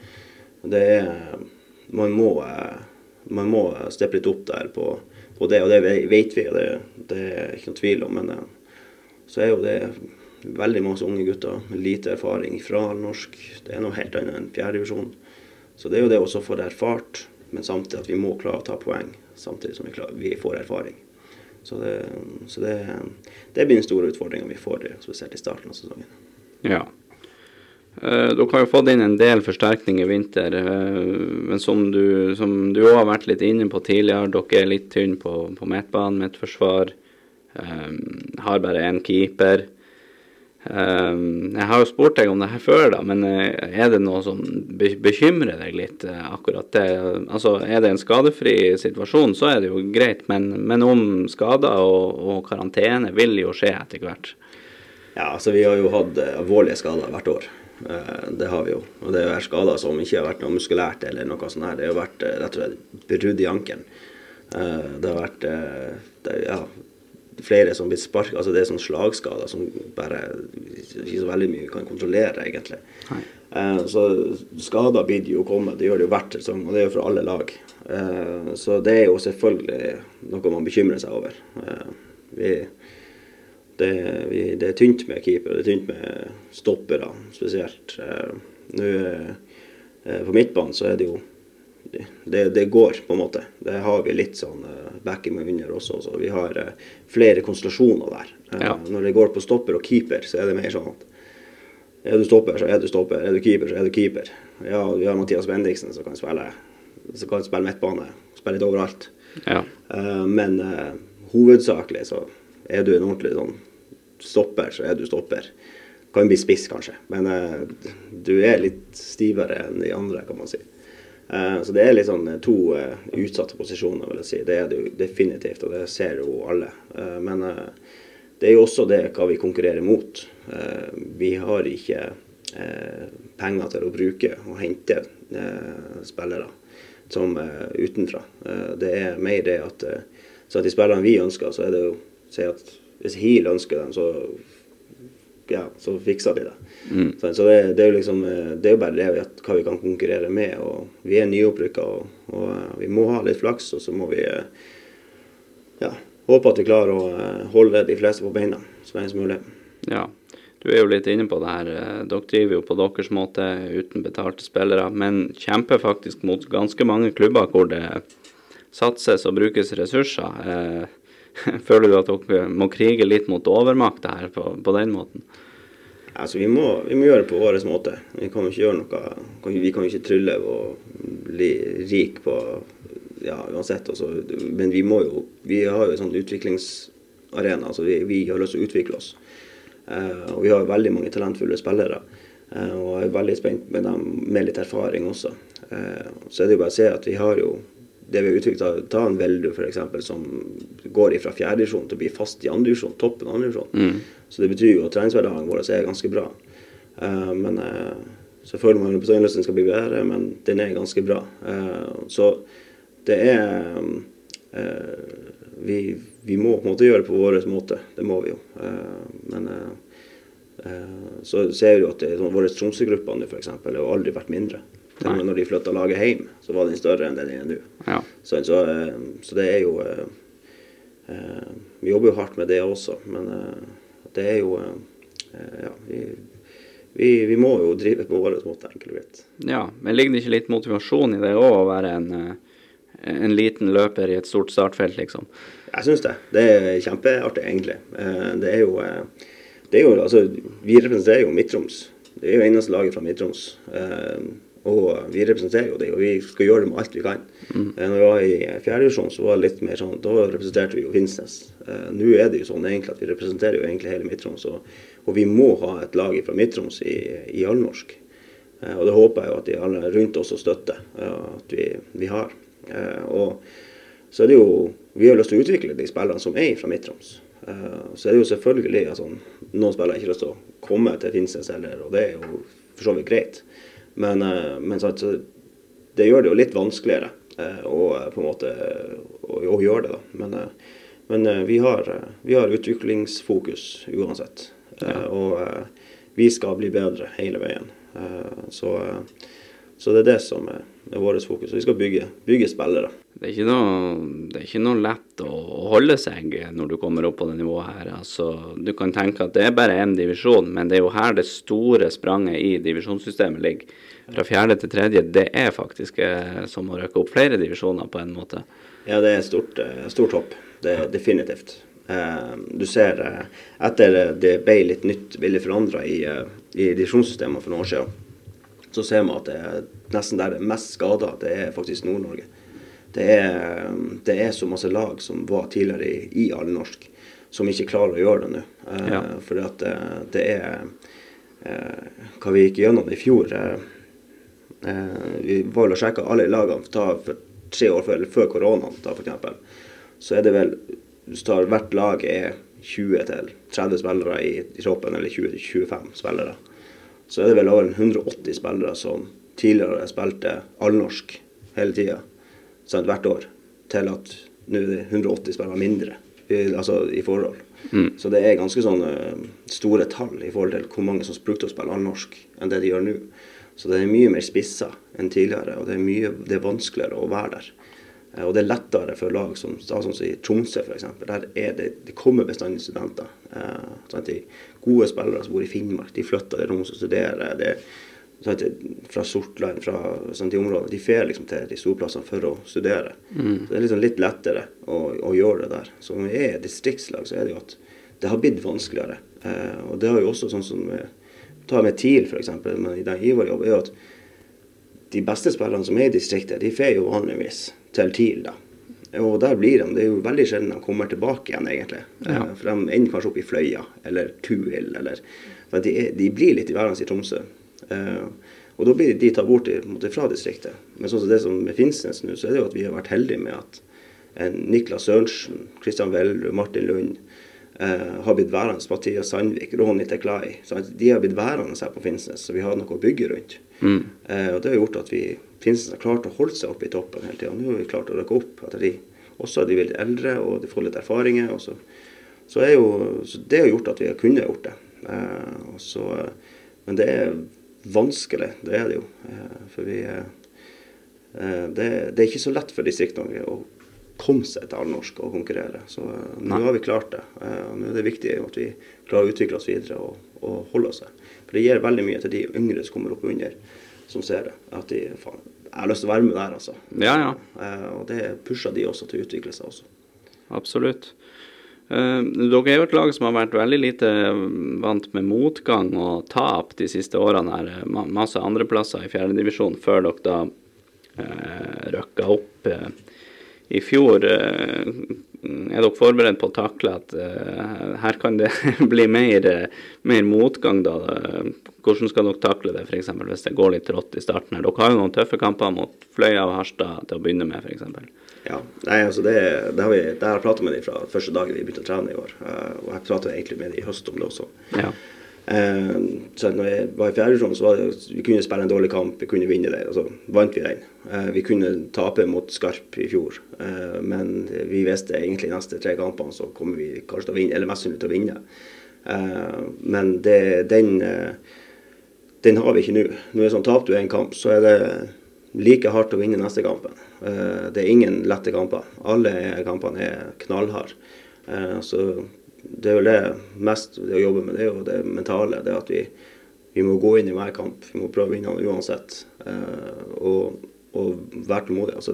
man må steppe litt opp der på det, og det vet vi, og det er ikke noe tvil om, men så er jo det veldig mange unge gutter med lite erfaring fra norsk. Det er noe helt annet enn 4. divisjon. Så det er jo det også for erfart, men samtidig at vi må klare å ta poeng, samtidig som vi får erfaring. Så det blir en stor utfordring vi får, spesielt i starten av sesongen. Ja. Dere har jo fått inn en del forsterkning i vinter, men som du også har vært litt inne på tidligere, dere er litt tynn på midtbanen, midtforsvar, har bare en keeper. Jeg har jo spurt deg om det her før da, men er det noe som bekymrer deg litt akkurat det? Altså, er det en skadefri situasjon, så er det jo greit, men om skader og karantene vil jo skje etter hvert. Ja, altså vi har jo hatt alvorlige skader hvert år. Det har vi jo, og det er skader som ikke har vært noe muskulært eller noe sånt her. Det har vært rett og slett brudd i ankelen. Det har vært flere som blir sparket, altså det er sånn slagskader som bare ikke så veldig mye kan kontrollere egentlig. Så skader blir jo kommet, det gjør det jo hvert sesong, og det er jo for alle lag. Så det er jo selvfølgelig noe man bekymrer seg over. Det er tynt med keeper, det er tynt med stoppere spesielt. Nå på midtbanen så er det jo det går på en måte. Det har vi litt sånn backing med under også, så vi har flere konstellasjoner der. Når det går på stopper og keeper, så er det mer sånn at er du stopper, så er du stopper, er du keeper, så er du keeper. Ja, vi har Mathias Bendiksen som kan spille midtbane, spille litt overalt. Men hovedsakelig så er du en ordentlig sånn stopper, så er du stopper. Kan bli spiss kanskje, men du er litt stivere enn de andre, kan man si. Så det er litt sånn 2 utsatte posisjoner, vil jeg si. Det er det jo definitivt, og det ser jo alle. Men det er jo også det hva vi konkurrerer mot. Vi har ikke penger til å bruke og hente spillere som utenfra. Det er mer det at så at de spillerne vi ønsker, så er det jo si at hvis Hiel ønsker dem, så fikser de det. Så det er jo liksom, det er jo bare det hva vi kan konkurrere med, og vi er nyopprykket, og vi må ha litt flaks, og så må vi håpe at vi klarer å holde de fleste på beina så lenge som mulig. Ja, du er jo litt inne på det her. Dere driver jo på deres måte uten betalte spillere, men kjemper faktisk mot ganske mange klubber hvor det satses og brukes ressurser. Føler du at dere må krige litt mot overmakt her på den måten? Altså, vi må gjøre det på vår måte. Vi kan jo ikke gjøre noe, vi kan jo ikke trylle og bli rik på, uansett. Altså, men vi har jo en sånn utviklingsarena, altså vi har lyst til å utvikle oss. Og vi har veldig mange talentfulle spillere, og jeg er veldig spent med dem med litt erfaring også. Så er det jo bare å se at vi har jo det vi har utviklet, ta en Veldu for eksempel, som går fra 4. divisjon til å bli fast i 2. divisjon, toppen 2. divisjon. Så det betyr jo at treningshverdagen vår er ganske bra. Men så føler man jo på Steinløsten skal bli bedre, men den er ganske bra. Så det er vi må på en måte gjøre det på vår måte, det må vi jo. Men så ser vi jo at våre Tromsø-grupper nå for eksempel har jo aldri vært mindre. Når de flyttet laget hjem, så var den større enn den er nå. Ja. Så det er jo vi jobber jo hardt med det også, men det er jo vi må jo drive på våre måter, enkelt og greit. Ja, men ligger det ikke litt motivasjon i det også, å være en liten løper i et stort startfelt, liksom? Jeg synes det. Det er kjempeartig, egentlig. Det er jo, altså, vi representerer jo Midt-Troms. Det er jo eneste laget fra Midt-Troms. Og vi representerer jo det, og vi skal gjøre det med alt vi kan. Når vi var i 4. divisjon, så var det litt mer sånn, da representerte vi jo Finnsnes. Nå er det jo sånn egentlig at vi representerer jo egentlig hele Midt-Troms, og vi må ha et lag fra Midt-Troms i allnorsk. Og det håper jeg jo at de alle rundt oss støtter, at vi har. Og så er det jo, vi har lyst til å utvikle de spillerne som er fra Midt-Troms. Så er det jo selvfølgelig, altså, noen spillere har ikke lyst til å komme til Finnsnes heller, og det er jo for så vidt greit. Men så, det gjør det jo litt vanskeligere å på en måte å gjøre det da. Men vi har utviklingsfokus uansett, og vi skal bli bedre hele veien. Så det er det som er vårt fokus. Vi skal bygge spillere. Det er ikke noe lett å holde seg når du kommer opp på det nivået her. Altså, du kan tenke at det er bare en divisjon, men det er jo her det store spranget i divisjonssystemet ligger. Fra 4. til 3. Det er faktisk som å røkke opp flere divisjoner på en måte. Ja, det er stort hopp. Det er definitivt. Du ser, etter det ble litt nytt, veldig forandret i divisjonssystemet for noen år siden, så ser man at det er nesten der det er mest skadet, det er faktisk Nord-Norge. Det er så masse lag som var tidligere i allnorsk, som ikke klarer å gjøre det nå. For at det er, hva vi gikk gjennom i fjor, vi var og sjekket alle lagene for 3 år før koronaen, for eksempel. Så er det vel, hvis du tar hvert lag er 20 til 30 spillere i troppen, eller 20 til 25 spillere. Så er det vel over 180 spillere som tidligere spilte allnorsk hele tiden, sånn hvert år, til at nå er det 180 spillere mindre, altså i forhold. Så det er ganske sånne store tall i forhold til hvor mange som brukte å spille allnorsk enn det de gjør nå. Så det er mye mer spisset enn tidligere, og det er vanskeligere å være der. Og det er lettere for lag som i Tromsø for eksempel. Der det kommer bestandig studenter. De gode spillere som bor i Finnmark, de flytter til Tromsø og studerer. Fra Sortland, fra de områdene, de fer liksom til de store plassene for å studere. Så det er liksom litt lettere å gjøre det der. Så når vi er distriktslag, så er det jo at det har blitt vanskeligere. Og det har jo også sånn som ta med TIL for eksempel, men i den Ivar-jobb er jo at de beste spillerne som er i distriktet, de fer jo vanligvis til TIL da. Og der blir de, det er jo veldig sjelden de kommer tilbake igjen egentlig. For de ender kanskje opp i Fløya, eller Tuil, eller for de blir litt i hverandre i Tromsø. Og da blir de tatt bort fra distriktet. Men sånn som det som med Finnsnes nå, så er det jo at vi har vært heldige med at Niklas Sørensen, Kristian Vellrud, Martin Lund, har blitt værende, Mathias Sandvik, Ronny Teklai. De har blitt værende her på Finnsnes, så vi har noe å bygge rundt. Og det har gjort at Finnsnes har klart å holde seg opp i toppen hele tiden. Nå har vi klart å røkke opp at også de er litt eldre, og de får litt erfaringer. Så det har gjort at vi har kunnet gjort det. Men det er vanskelig, det er det jo. For det er ikke så lett for Distrikt-Norge å komme seg til allnorsk og konkurrere. Så nå har vi klart det. Nå er det viktig at vi klarer å utvikle oss videre og holde oss der. For det gir veldig mye til de yngre som kommer opp under, som ser det. At jeg har lyst til å være med der, altså. Ja. Og det pusher de også til å utvikle seg også. Absolutt. Dere er jo et lag som har vært veldig lite vant med motgang og tap de siste årene her. Masse andre plasser i 4. divisjon før dere da røkket opp i fjor. Er dere forberedt på å takle at her kan det bli mer motgang da? Hvordan skal dere takle det, for eksempel, hvis det går litt rått i starten her? Dere har jo noen tøffe kamper mot Fløya og Harstad til å begynne med, for eksempel. Ja, nei, altså det har jeg pratet med dem fra første dagen vi begynte å trene i år, og jeg pratet egentlig med dem i høst om det også. Ja. Så når jeg var i 4. divisjon, så var det, vi kunne spille en dårlig kamp, vi kunne vinne det, og så vant vi den. Vi kunne tape mot Skarp i fjor, men vi visste egentlig neste 3 kampene så kommer vi kanskje til å vinne, eller mest sannsynlig til å vinne. Men den har vi ikke nå. Nå er det sånn, taper du en kamp, så er det like hardt å vinne neste kampen. Det er ingen lette kamper. Alle kampene er knallhard. Så det er jo det mest det å jobbe med, det er jo det mentale, det at vi vi må gå inn i hver kamp, vi må prøve å vinne uansett, og være tålmodig. Altså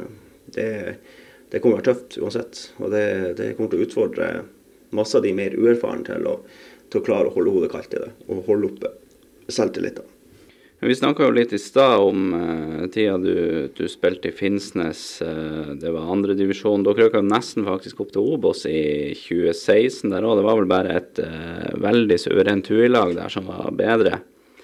det kommer å være tøft uansett, og det kommer til å utfordre masse av de mer uerfarne til å klare å holde hodet kaldt i det, og holde oppe selvtilliten. Vi snakket jo litt i stad om tida du spilte i Finnsnes, det var andre divisjon. Dere røkket nesten faktisk opp til Obos i 2016 der også. Det var vel bare et veldig suverent UI-lag der som var bedre.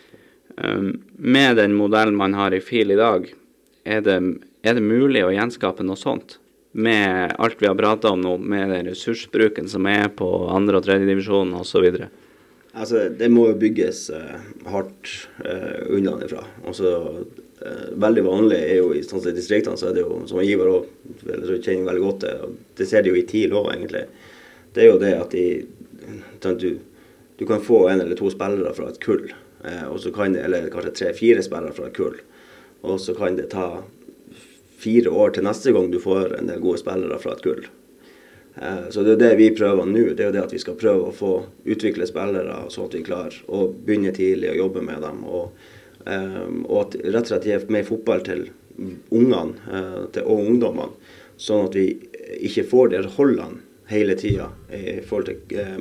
Med den modellen man har i FIL i dag, er det mulig å gjenskape noe sånt? Med alt vi har pratet om nå, med den ressursbruken som er på andre og tredje divisjon og så videre? Altså, det må jo bygges hardt unnanifra. Altså, veldig vanlig er jo i sånn distriktene, så er det jo, som Ivar også kjenner veldig godt det, og det ser de jo i TIL også egentlig. Det er jo det at du kan få 1 eller 2 spillere fra et kull, og så kan det, eller kanskje 3-4 spillere fra et kull, og så kan det ta 4 år til neste gang du får en del gode spillere fra et kull. Så det er det vi prøver nå, det er jo det at vi skal prøve å få utvikle spillere så at vi klarer å begynne tidlig og jobbe med dem, og at rett og slett gir mer fotball til ungene og ungdommene, sånn at vi ikke får de holdene hele tiden i forhold til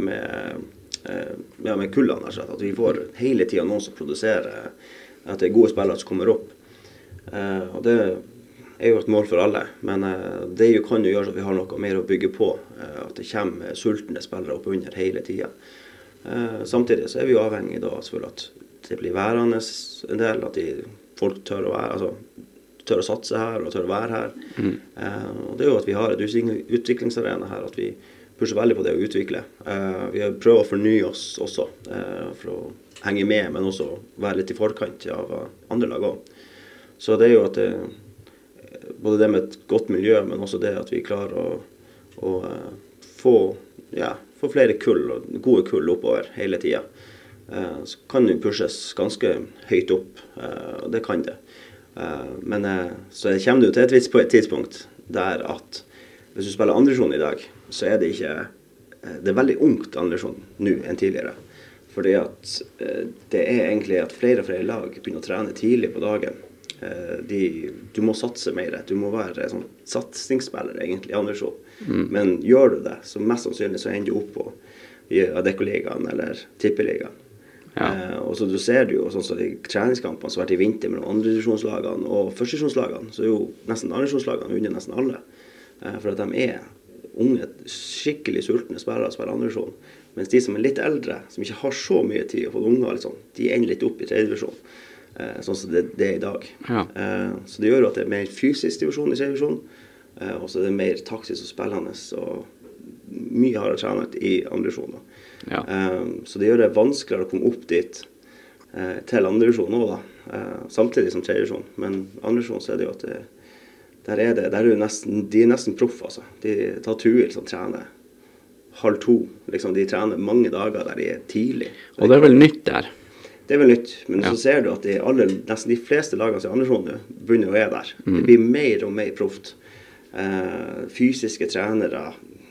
med kullene, at vi får hele tiden noen som produserer, at det er gode spillere som kommer opp. Og det er jo et mål for alle, men det kan jo gjøre at vi har noe mer å bygge på, at det kommer sultne spillere opp under hele tiden. Samtidig så er vi jo avhengig da, selvfølgelig at det blir værende en del, at folk tør å satse her og tør å være her. Og det er jo at vi har et utviklingsarena her, at vi pusher veldig på det å utvikle. Vi prøver å fornye oss også, for å henge med, men også være litt i forkant av andre lag også. Så det er jo at både det med et godt miljø, men også det at vi klarer å få flere kull, og gode kull oppover hele tiden. Så kan det pushes ganske høyt opp, og det kan det. Men så kommer du til et tidspunkt der at hvis du spiller andredivisjon i dag, så er det ikke, det er veldig ungt andredivisjon nå enn tidligere. Fordi at det er egentlig at flere og flere lag begynner å trene tidlig på dagen. Du må satse mer, du må være sånn satsingsspiller egentlig i andredivisjon. Men gjør du det, så mest sannsynlig så ender du opp på Adecco-ligaen eller Tippeligaen. Og så du ser det jo sånn som de treningskampene som har vært i vinter mellom andredivisjonslagene og førstedivisjonslagene, så er jo nesten andredivisjonslagene under nesten alle. For at de er unge, skikkelig sultne spillere som spiller andredivisjon. Mens de som er litt eldre, som ikke har så mye tid å få unger, liksom, de ender litt opp i tredjedivisjon. Sånn som det er i dag. Så det gjør at det er mer fysisk divisjon i tredjedivisjon, og så er det mer taktisk og spillende, og mye hardere trenet i andredivisjon. Så det gjør det vanskeligere å komme opp dit til andredivisjon nå da, samtidig som tredjedivisjon. Men andredivisjon så er det jo at de er nesten proff, altså. De tar tuil som trener 1:30, liksom, de trener mange dager der de er tidlig. Og det er vel nytt der? Det er vel nytt, men så ser du at nesten de fleste lagene som andredivisjon begynner å være der. Det blir mer og mer proft. Fysiske trenere,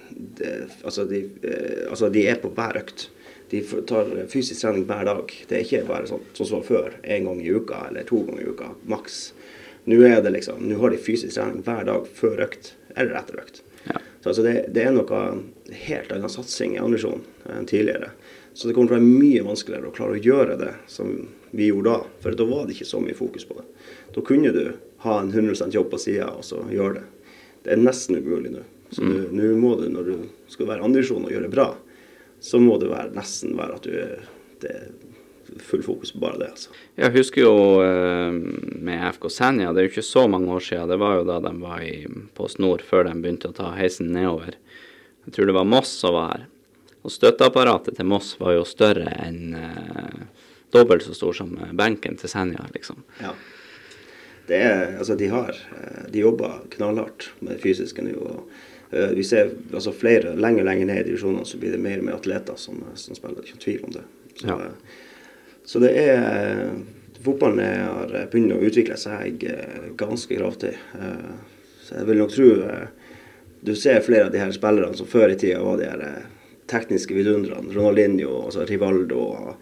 de er på hver økt. De tar fysisk trening hver dag. Det er ikke bare sånn som før, 1 gang i uka eller 2 ganger i uka, maks. Nå har de fysisk trening hver dag før økt, eller etter økt. Så altså, det er noe helt annen satsing i andredivisjon enn tidligere. Så det kommer til å være mye vanskeligere å klare å gjøre det som vi gjorde da, for da var det ikke så mye fokus på det. Da kunne du ha en 100% jobb på siden og så gjøre det. Det er nesten umulig nå. Så nå må du, når du skal være andredivisjon og gjøre det bra, så må det nesten være at det er full fokus på bare det. Altså. Jeg husker jo med FK Senja, det er jo ikke så mange år siden, det var jo da de var på Snor før de begynte å ta heisen nedover. Jeg tror det var Moss som var her. Og støtteapparatet til Moss var jo større enn dobbelt så stor som benken til Senja, liksom. Ja. Det altså de jobber knallhardt med det fysiske nå, og vi ser altså flere, lenger ned i divisjonene, så blir det mer og mer atleter som spiller, ikke tvil om det. Så det fotballen har begynt å utvikle seg ganske kraftig. Så jeg vil nok tro, du ser flere av de her spillerne som før i tiden var de her tekniske vidundrene, Ronaldinho, altså Rivaldo,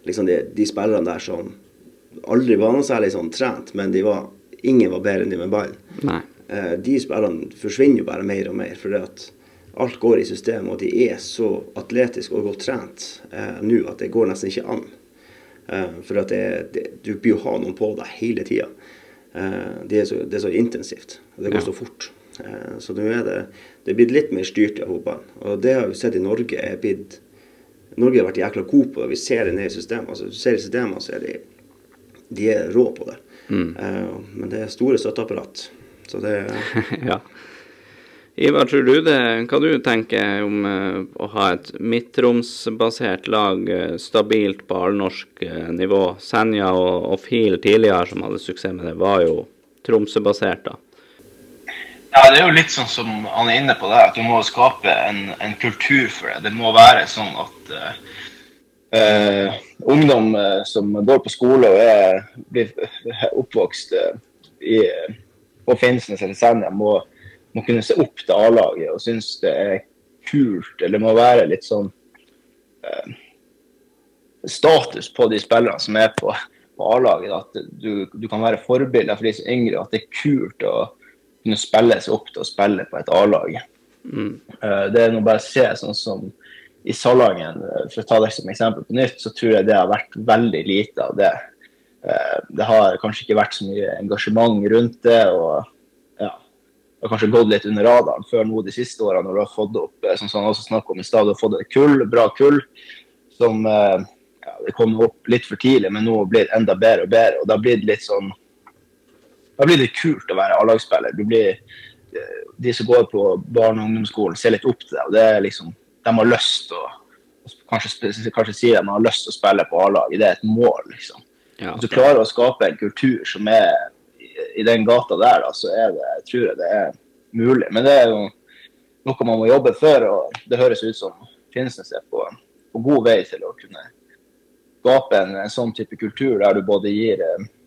liksom de spillerne der som aldri var noe særlig sånn trent, men ingen var bedre enn de med ballen. Nei. De spillerne forsvinner jo bare mer og mer, fordi at alt går i systemet, og de så atletisk og godt trent nå at det går nesten ikke an. For at du blir jo ha noen på deg hele tiden. Det er så intensivt, og det går så fort. Så nå det blitt litt mer styrt av fotballen. Og det har vi sett i Norge Norge har vært jækla god på det. Vi ser det ned i systemet. Altså, du ser i systemet, så de rå på det. Men det store støtteapparat. Så det Ja. Ivar, tror du hva du tenker om å ha et midtromsbasert lag stabilt på allnorsk nivå? Senja og Fil tidligere som hadde suksess med det, var jo Tromsø-basert da. Ja, det jo litt sånn som han inne på det, at du må skape en kultur for det. Det må være sånn at ungdom som går på skole og blir oppvokst på Finnsnes eller Senja, må kunne se opp til A-laget og synes det kult, eller må være litt sånn status på de spillerne som på A-laget, at du kan være forbilder for de som yngre, at det kult å kunne spille seg opp til å spille på et A-lag. Det nå bare å se sånn som i Salangen, for å ta det som eksempel på nytt, så tror jeg det har vært veldig lite av det. Det har kanskje ikke vært så mye engasjement rundt det, og det har kanskje gått litt under radaren før nå de siste årene, når du har fått opp, som han også snakket om i stad, du har fått et bra kull, som det kom opp litt for tidlig, men nå blir det enda bedre og bedre, og det har blitt litt sånn, da blir det kult å være A-lagsspiller. De som går på barne- og ungdomsskolen ser litt opp til det, og det liksom, de har lyst til å, kanskje si de har lyst til å spille på A-laget, det et mål liksom. Ja. Hvis du klarer å skape en kultur som i den gata der, da, så tror jeg det mulig. Men det jo noe man må jobbe for, og det høres ut som Finnsnes på god vei til å kunne skape en sånn type kultur, der du både gir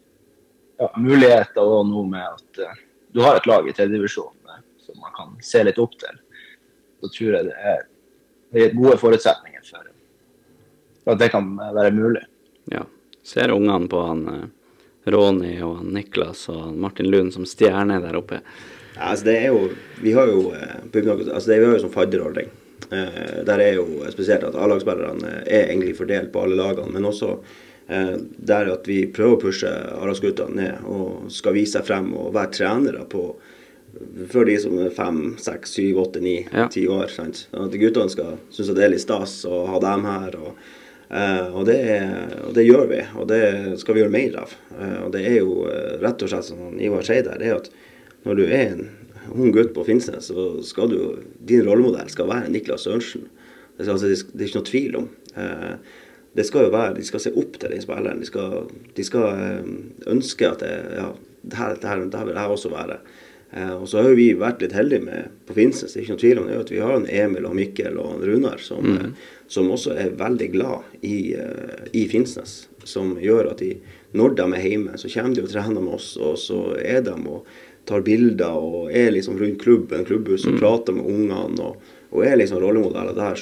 muligheter og noe med at du har et lag i tredje divisjon som man kan se litt opp til. Så tror jeg det gode forutsetninger for at det kan være mulig. Ja, ser ungene på han Ronny og han Niklas og han Martin Lund som stjerne der oppe? Ja, altså vi har jo som fadderordning. Der jo spesielt at A-lagsspillerne egentlig fordelt på alle lagene, men også der at vi prøver å pushe A-lagsguttene ned og skal vise seg frem og være trenere for de som 5, 6, 7, 8, 9, 10 år. Sant? At guttene skal synes at det litt stas å ha dem her, og det gjør vi, og det skal vi gjøre mer av. Og det jo rett og slett som Ivar sier der, det at når du en ung gutt på Finnsnes, så skal din rollemodell skal være Niklas Sørensen. Det ikke noe tvil om. Det skal jo være, de skal se opp til den spilleren, de skal ønske at det vil jeg også være. Og så har jo vi vært litt heldige på Finnsnes, det ikke noe tvil om det, at vi har en Emil og Mikkel og en Runar som også veldig glad i Finnsnes, som gjør at når de hjemme, så kommer de og trener med oss, og så de og tar bilder og liksom rundt klubbhus og prater med ungene og liksom rollemodeller der,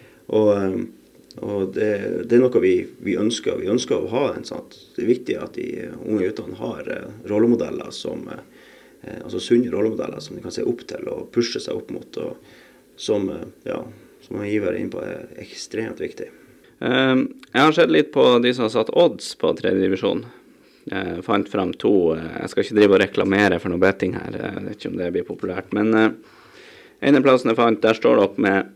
og det noe vi ønsker. Vi ønsker å ha en sånn. Det viktig at de unge guttene har rollemodeller altså sunne rollemodeller som de kan se opp til og pushe seg opp mot, og som Ivar inn på ekstremt viktig. Jeg har sett litt på de som har satt odds på tredje divisjon. Jeg fant frem 2, jeg skal ikke drive og reklamere for noe betting her, jeg vet ikke om det blir populært, men ene plassen jeg fant, der står det opp med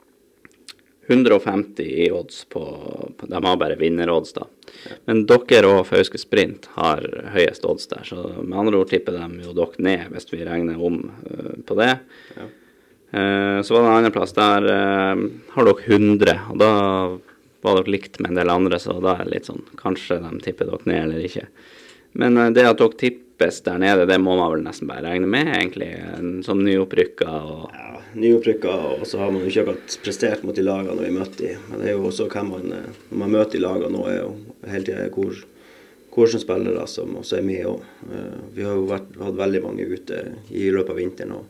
150 i odds de har bare vinnerodds da. Men dere og Fauske Sprint har høyest odds der, så med andre ord tipper de jo dere ned hvis vi regner om på det. Ja. Så var det en annen plass, der har dere 100, og da var dere likt med en del andre, så da det litt sånn, kanskje de tipper dere ned eller ikke. Men det at dere tippes der nede, det må man vel nesten bare regne med, egentlig, som nyopprykka og... Ja, nyopprykka, og så har man jo ikke akkurat prestert mot de lagene når vi møter de. Men det jo også hvem når man møter de lagene nå, jo hele tiden hvordan spillere som også med også. Vi har jo hatt veldig mange ute i løpet av vinteren,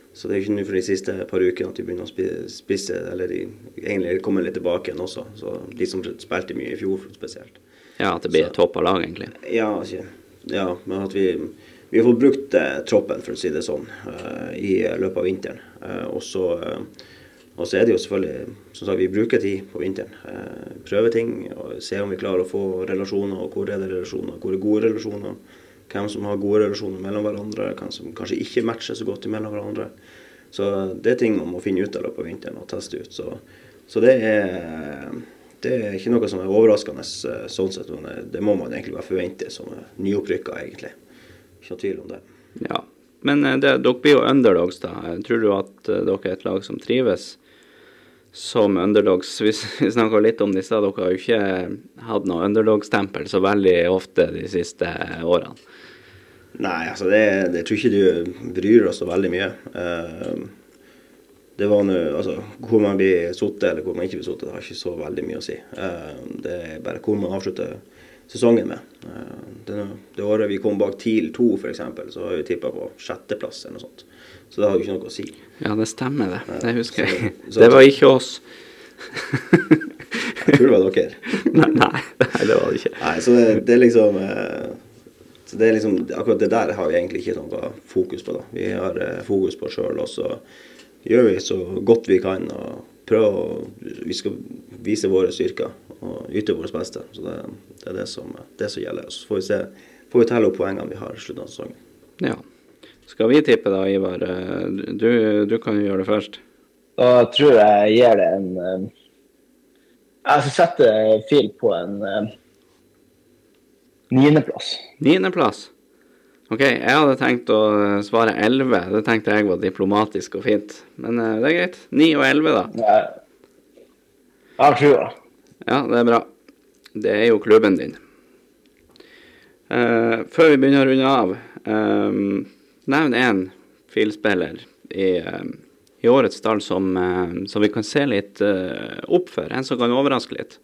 Så det er ikke nå for de siste par ukene at de begynner å spisse, eller de egentlig kommer litt tilbake igjen også. Så de som spilte mye i fjor spesielt. Ja, at det blir et topp av lag egentlig. Ja, men at vi har fått brukt troppen, for å si det sånn, i løpet av vinteren. Og så er det jo selvfølgelig, som sagt, vi bruker tid på vinteren. Prøve ting, og se om vi klarer å få relasjoner, og hvor er det relasjoner, hvor er gode relasjoner, hvem som har gode relasjoner mellom hverandre, hvem som kanskje ikke matcher så godt mellom hverandre. Så det er ting man må finne ut av løpet av vinteren og teste ut. Så det er ikke noe som er overraskende sånn sett, men det må man egentlig bare forvente som nyopprykket egentlig. Ikke noe tvil om det. Ja, men dere blir jo underdogs da. Tror du at dere er et lag som trives som underdogs? Vi snakket litt om det i sted, dere har jo ikke hatt noe underdog-stempel så veldig ofte de siste årene. Nei, altså det tror ikke du bryr oss så veldig mye. Det var nå, altså, hvor man blir suttet eller hvor man ikke blir suttet, det har ikke så veldig mye å si. Det er bare hvor man avslutter sesongen med. Det året vi kom bak TIL 2 for eksempel, så har vi tippet på 6. plass eller noe sånt. Så det har jo ikke noe å si. Ja, det stemmer det. Det husker jeg. Det var ikke oss. Jeg tror det var dere. Nei, det var det ikke. Nei, så det er liksom... Så det er liksom, akkurat det der har vi egentlig ikke noe fokus på da. Vi har fokus på selv, og så gjør vi så godt vi kan, og vi skal vise våre styrker, og yte vårt beste. Så det er det som gjelder. Så får vi telle opp poengene vi har i slutten av sesongen. Ja. Skal vi tippe da, Ivar? Du kan jo gjøre det først. Da tror jeg gir det jeg skal sette fil på en 9. plass. 9. plass? Ok, jeg hadde tenkt å svare 11. Det tenkte jeg var diplomatisk og fint. Men det er greit. 9 og 11 da. Ja, tror jeg. Ja, det er bra. Det er jo klubben din. Før vi begynner å runde av, nevn en filspiller i årets stall som vi kan se litt opp for. En som kan overraske litt.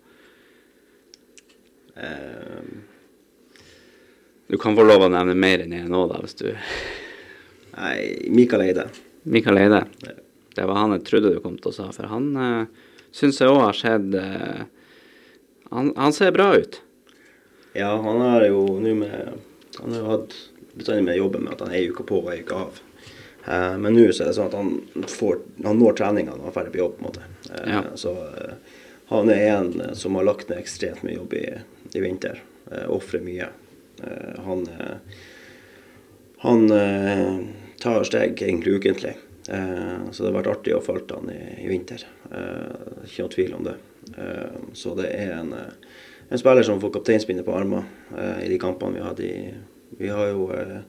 Du kan få lov å nevne mer enn jeg nå da, hvis du... Nei, Mikael Eide. Mikael Eide. Det var han jeg trodde du kom til å sa, for han synes jeg også har skjedd... Han ser bra ut. Ja, han har jo hatt bestandig med jobben med at han er uka på og er uka av. Men nå så er det sånn at han når treningen når han er ferdig på jobb, på en måte. Ja. Så han er en som har lagt ned ekstremt mye jobb i vinter. Offrer mye. Han tar steg egentlig ukentlig. Så det har vært artig å følge han i vinter. Ikke noe tvil om det. Så det er en spiller som får kapteinspinnet på armer i de kampene vi hadde vi har jo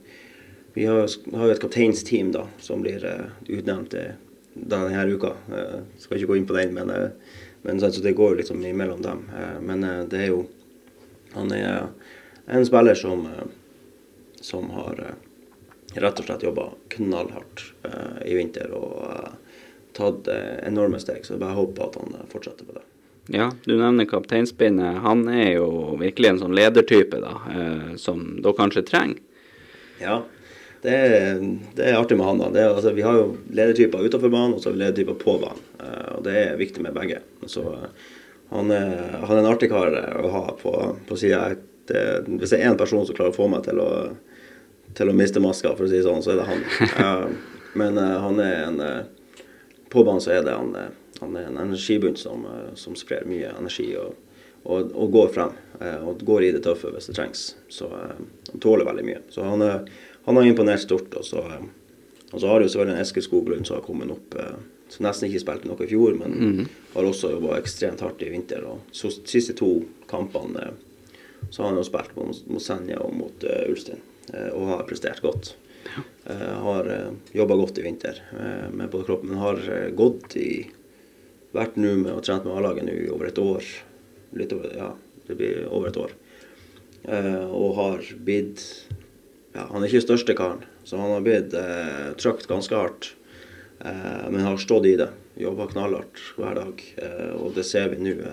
et kapteinsteam da, som blir utnevnt denne uka. Skal ikke gå inn på den, men så det går liksom imellom dem. Men det er jo, han er en spiller som har rett og slett jobbet knallhardt i vinter og tatt enorme steg, så jeg bare håper at han fortsetter på det. Ja, du nevner kapteinspinnet. Han er jo virkelig en sånn ledertype da, som da kanskje trenger. Ja, det er artig med han da. Altså, vi har jo ledertyper utenfor banen, og så har vi ledertyper på banen. Og det er viktig med begge. Så han er en artig kar å ha på siden. Hvis det er en person som klarer å få meg til å miste maska, for å si sånn, så er det han. Men han er på banen så er det han er en energibunn som sprer mye energi og går frem, og går i det tøffe hvis det trengs. Så han tåler veldig mye. Så han har imponert stort, og så har det jo selvfølgelig en Eskil Skoglund som har kommet opp, som nesten ikke spilte noe i fjor, men har også jobbet ekstremt hardt i vinter. Og så siste 2 kampene så har han jo spilt mot Senja og mot Ulstein, og har prestert godt. Har jobbet godt i vinter med både kroppen, men har vært nå med og trent med A-laget nå i over et år. Det blir over et år. Og har blitt, han er ikke største karen, så han har blitt trøkt ganske hardt, men har stått i det, jobbet knallhardt hver dag, og det ser vi nå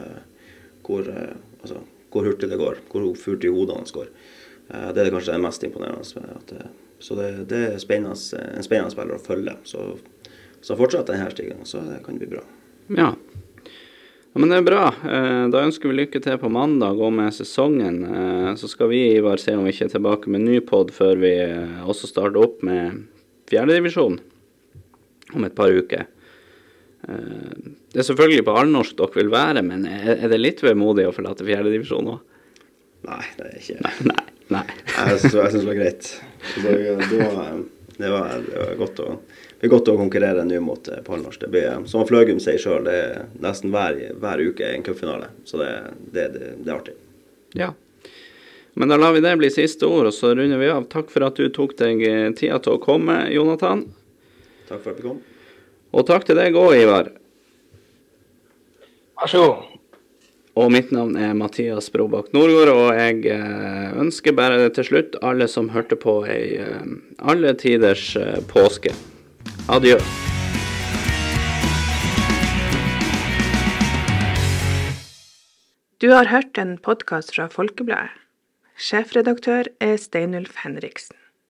hvor hurtig det går, hvor fort i hodene hans går. Det er kanskje det mest imponerende. Så det er en spennende spiller å følge. Så så fortsatt denne stigen, så det kan bli bra. Ja. Ja, men det er bra. Da ønsker vi lykke til på mandag og med sesongen. Så skal vi, Ivar, se om vi ikke er tilbake med ny podd før vi også starter opp med 4. divisjon om et par uker. Det er selvfølgelig på allnorsk dere vil være, men er det litt vemodig å forlate 4. divisjon nå? Nei, det er ikke. Nei. Jeg synes det var greit. Det var godt å konkurrere nå mot Palmars. Det blir, som Fløgum sier selv, det er nesten hver uke en cupfinale. Så det er artig. Ja. Men da lar vi det bli siste ord, og så runder vi av. Takk for at du tok deg tida til å komme, Jonathan. Takk for at du kom. Og takk til deg også, Ivar. Vær så god. Og mitt navn er Mathias Brobakk Nordgård, og jeg ønsker bare til slutt alle som hørte på alle tiders påske. Adjø. Du har hørt en podcast fra Folkebladet. Sjefredaktør er Steinulf Henriksen.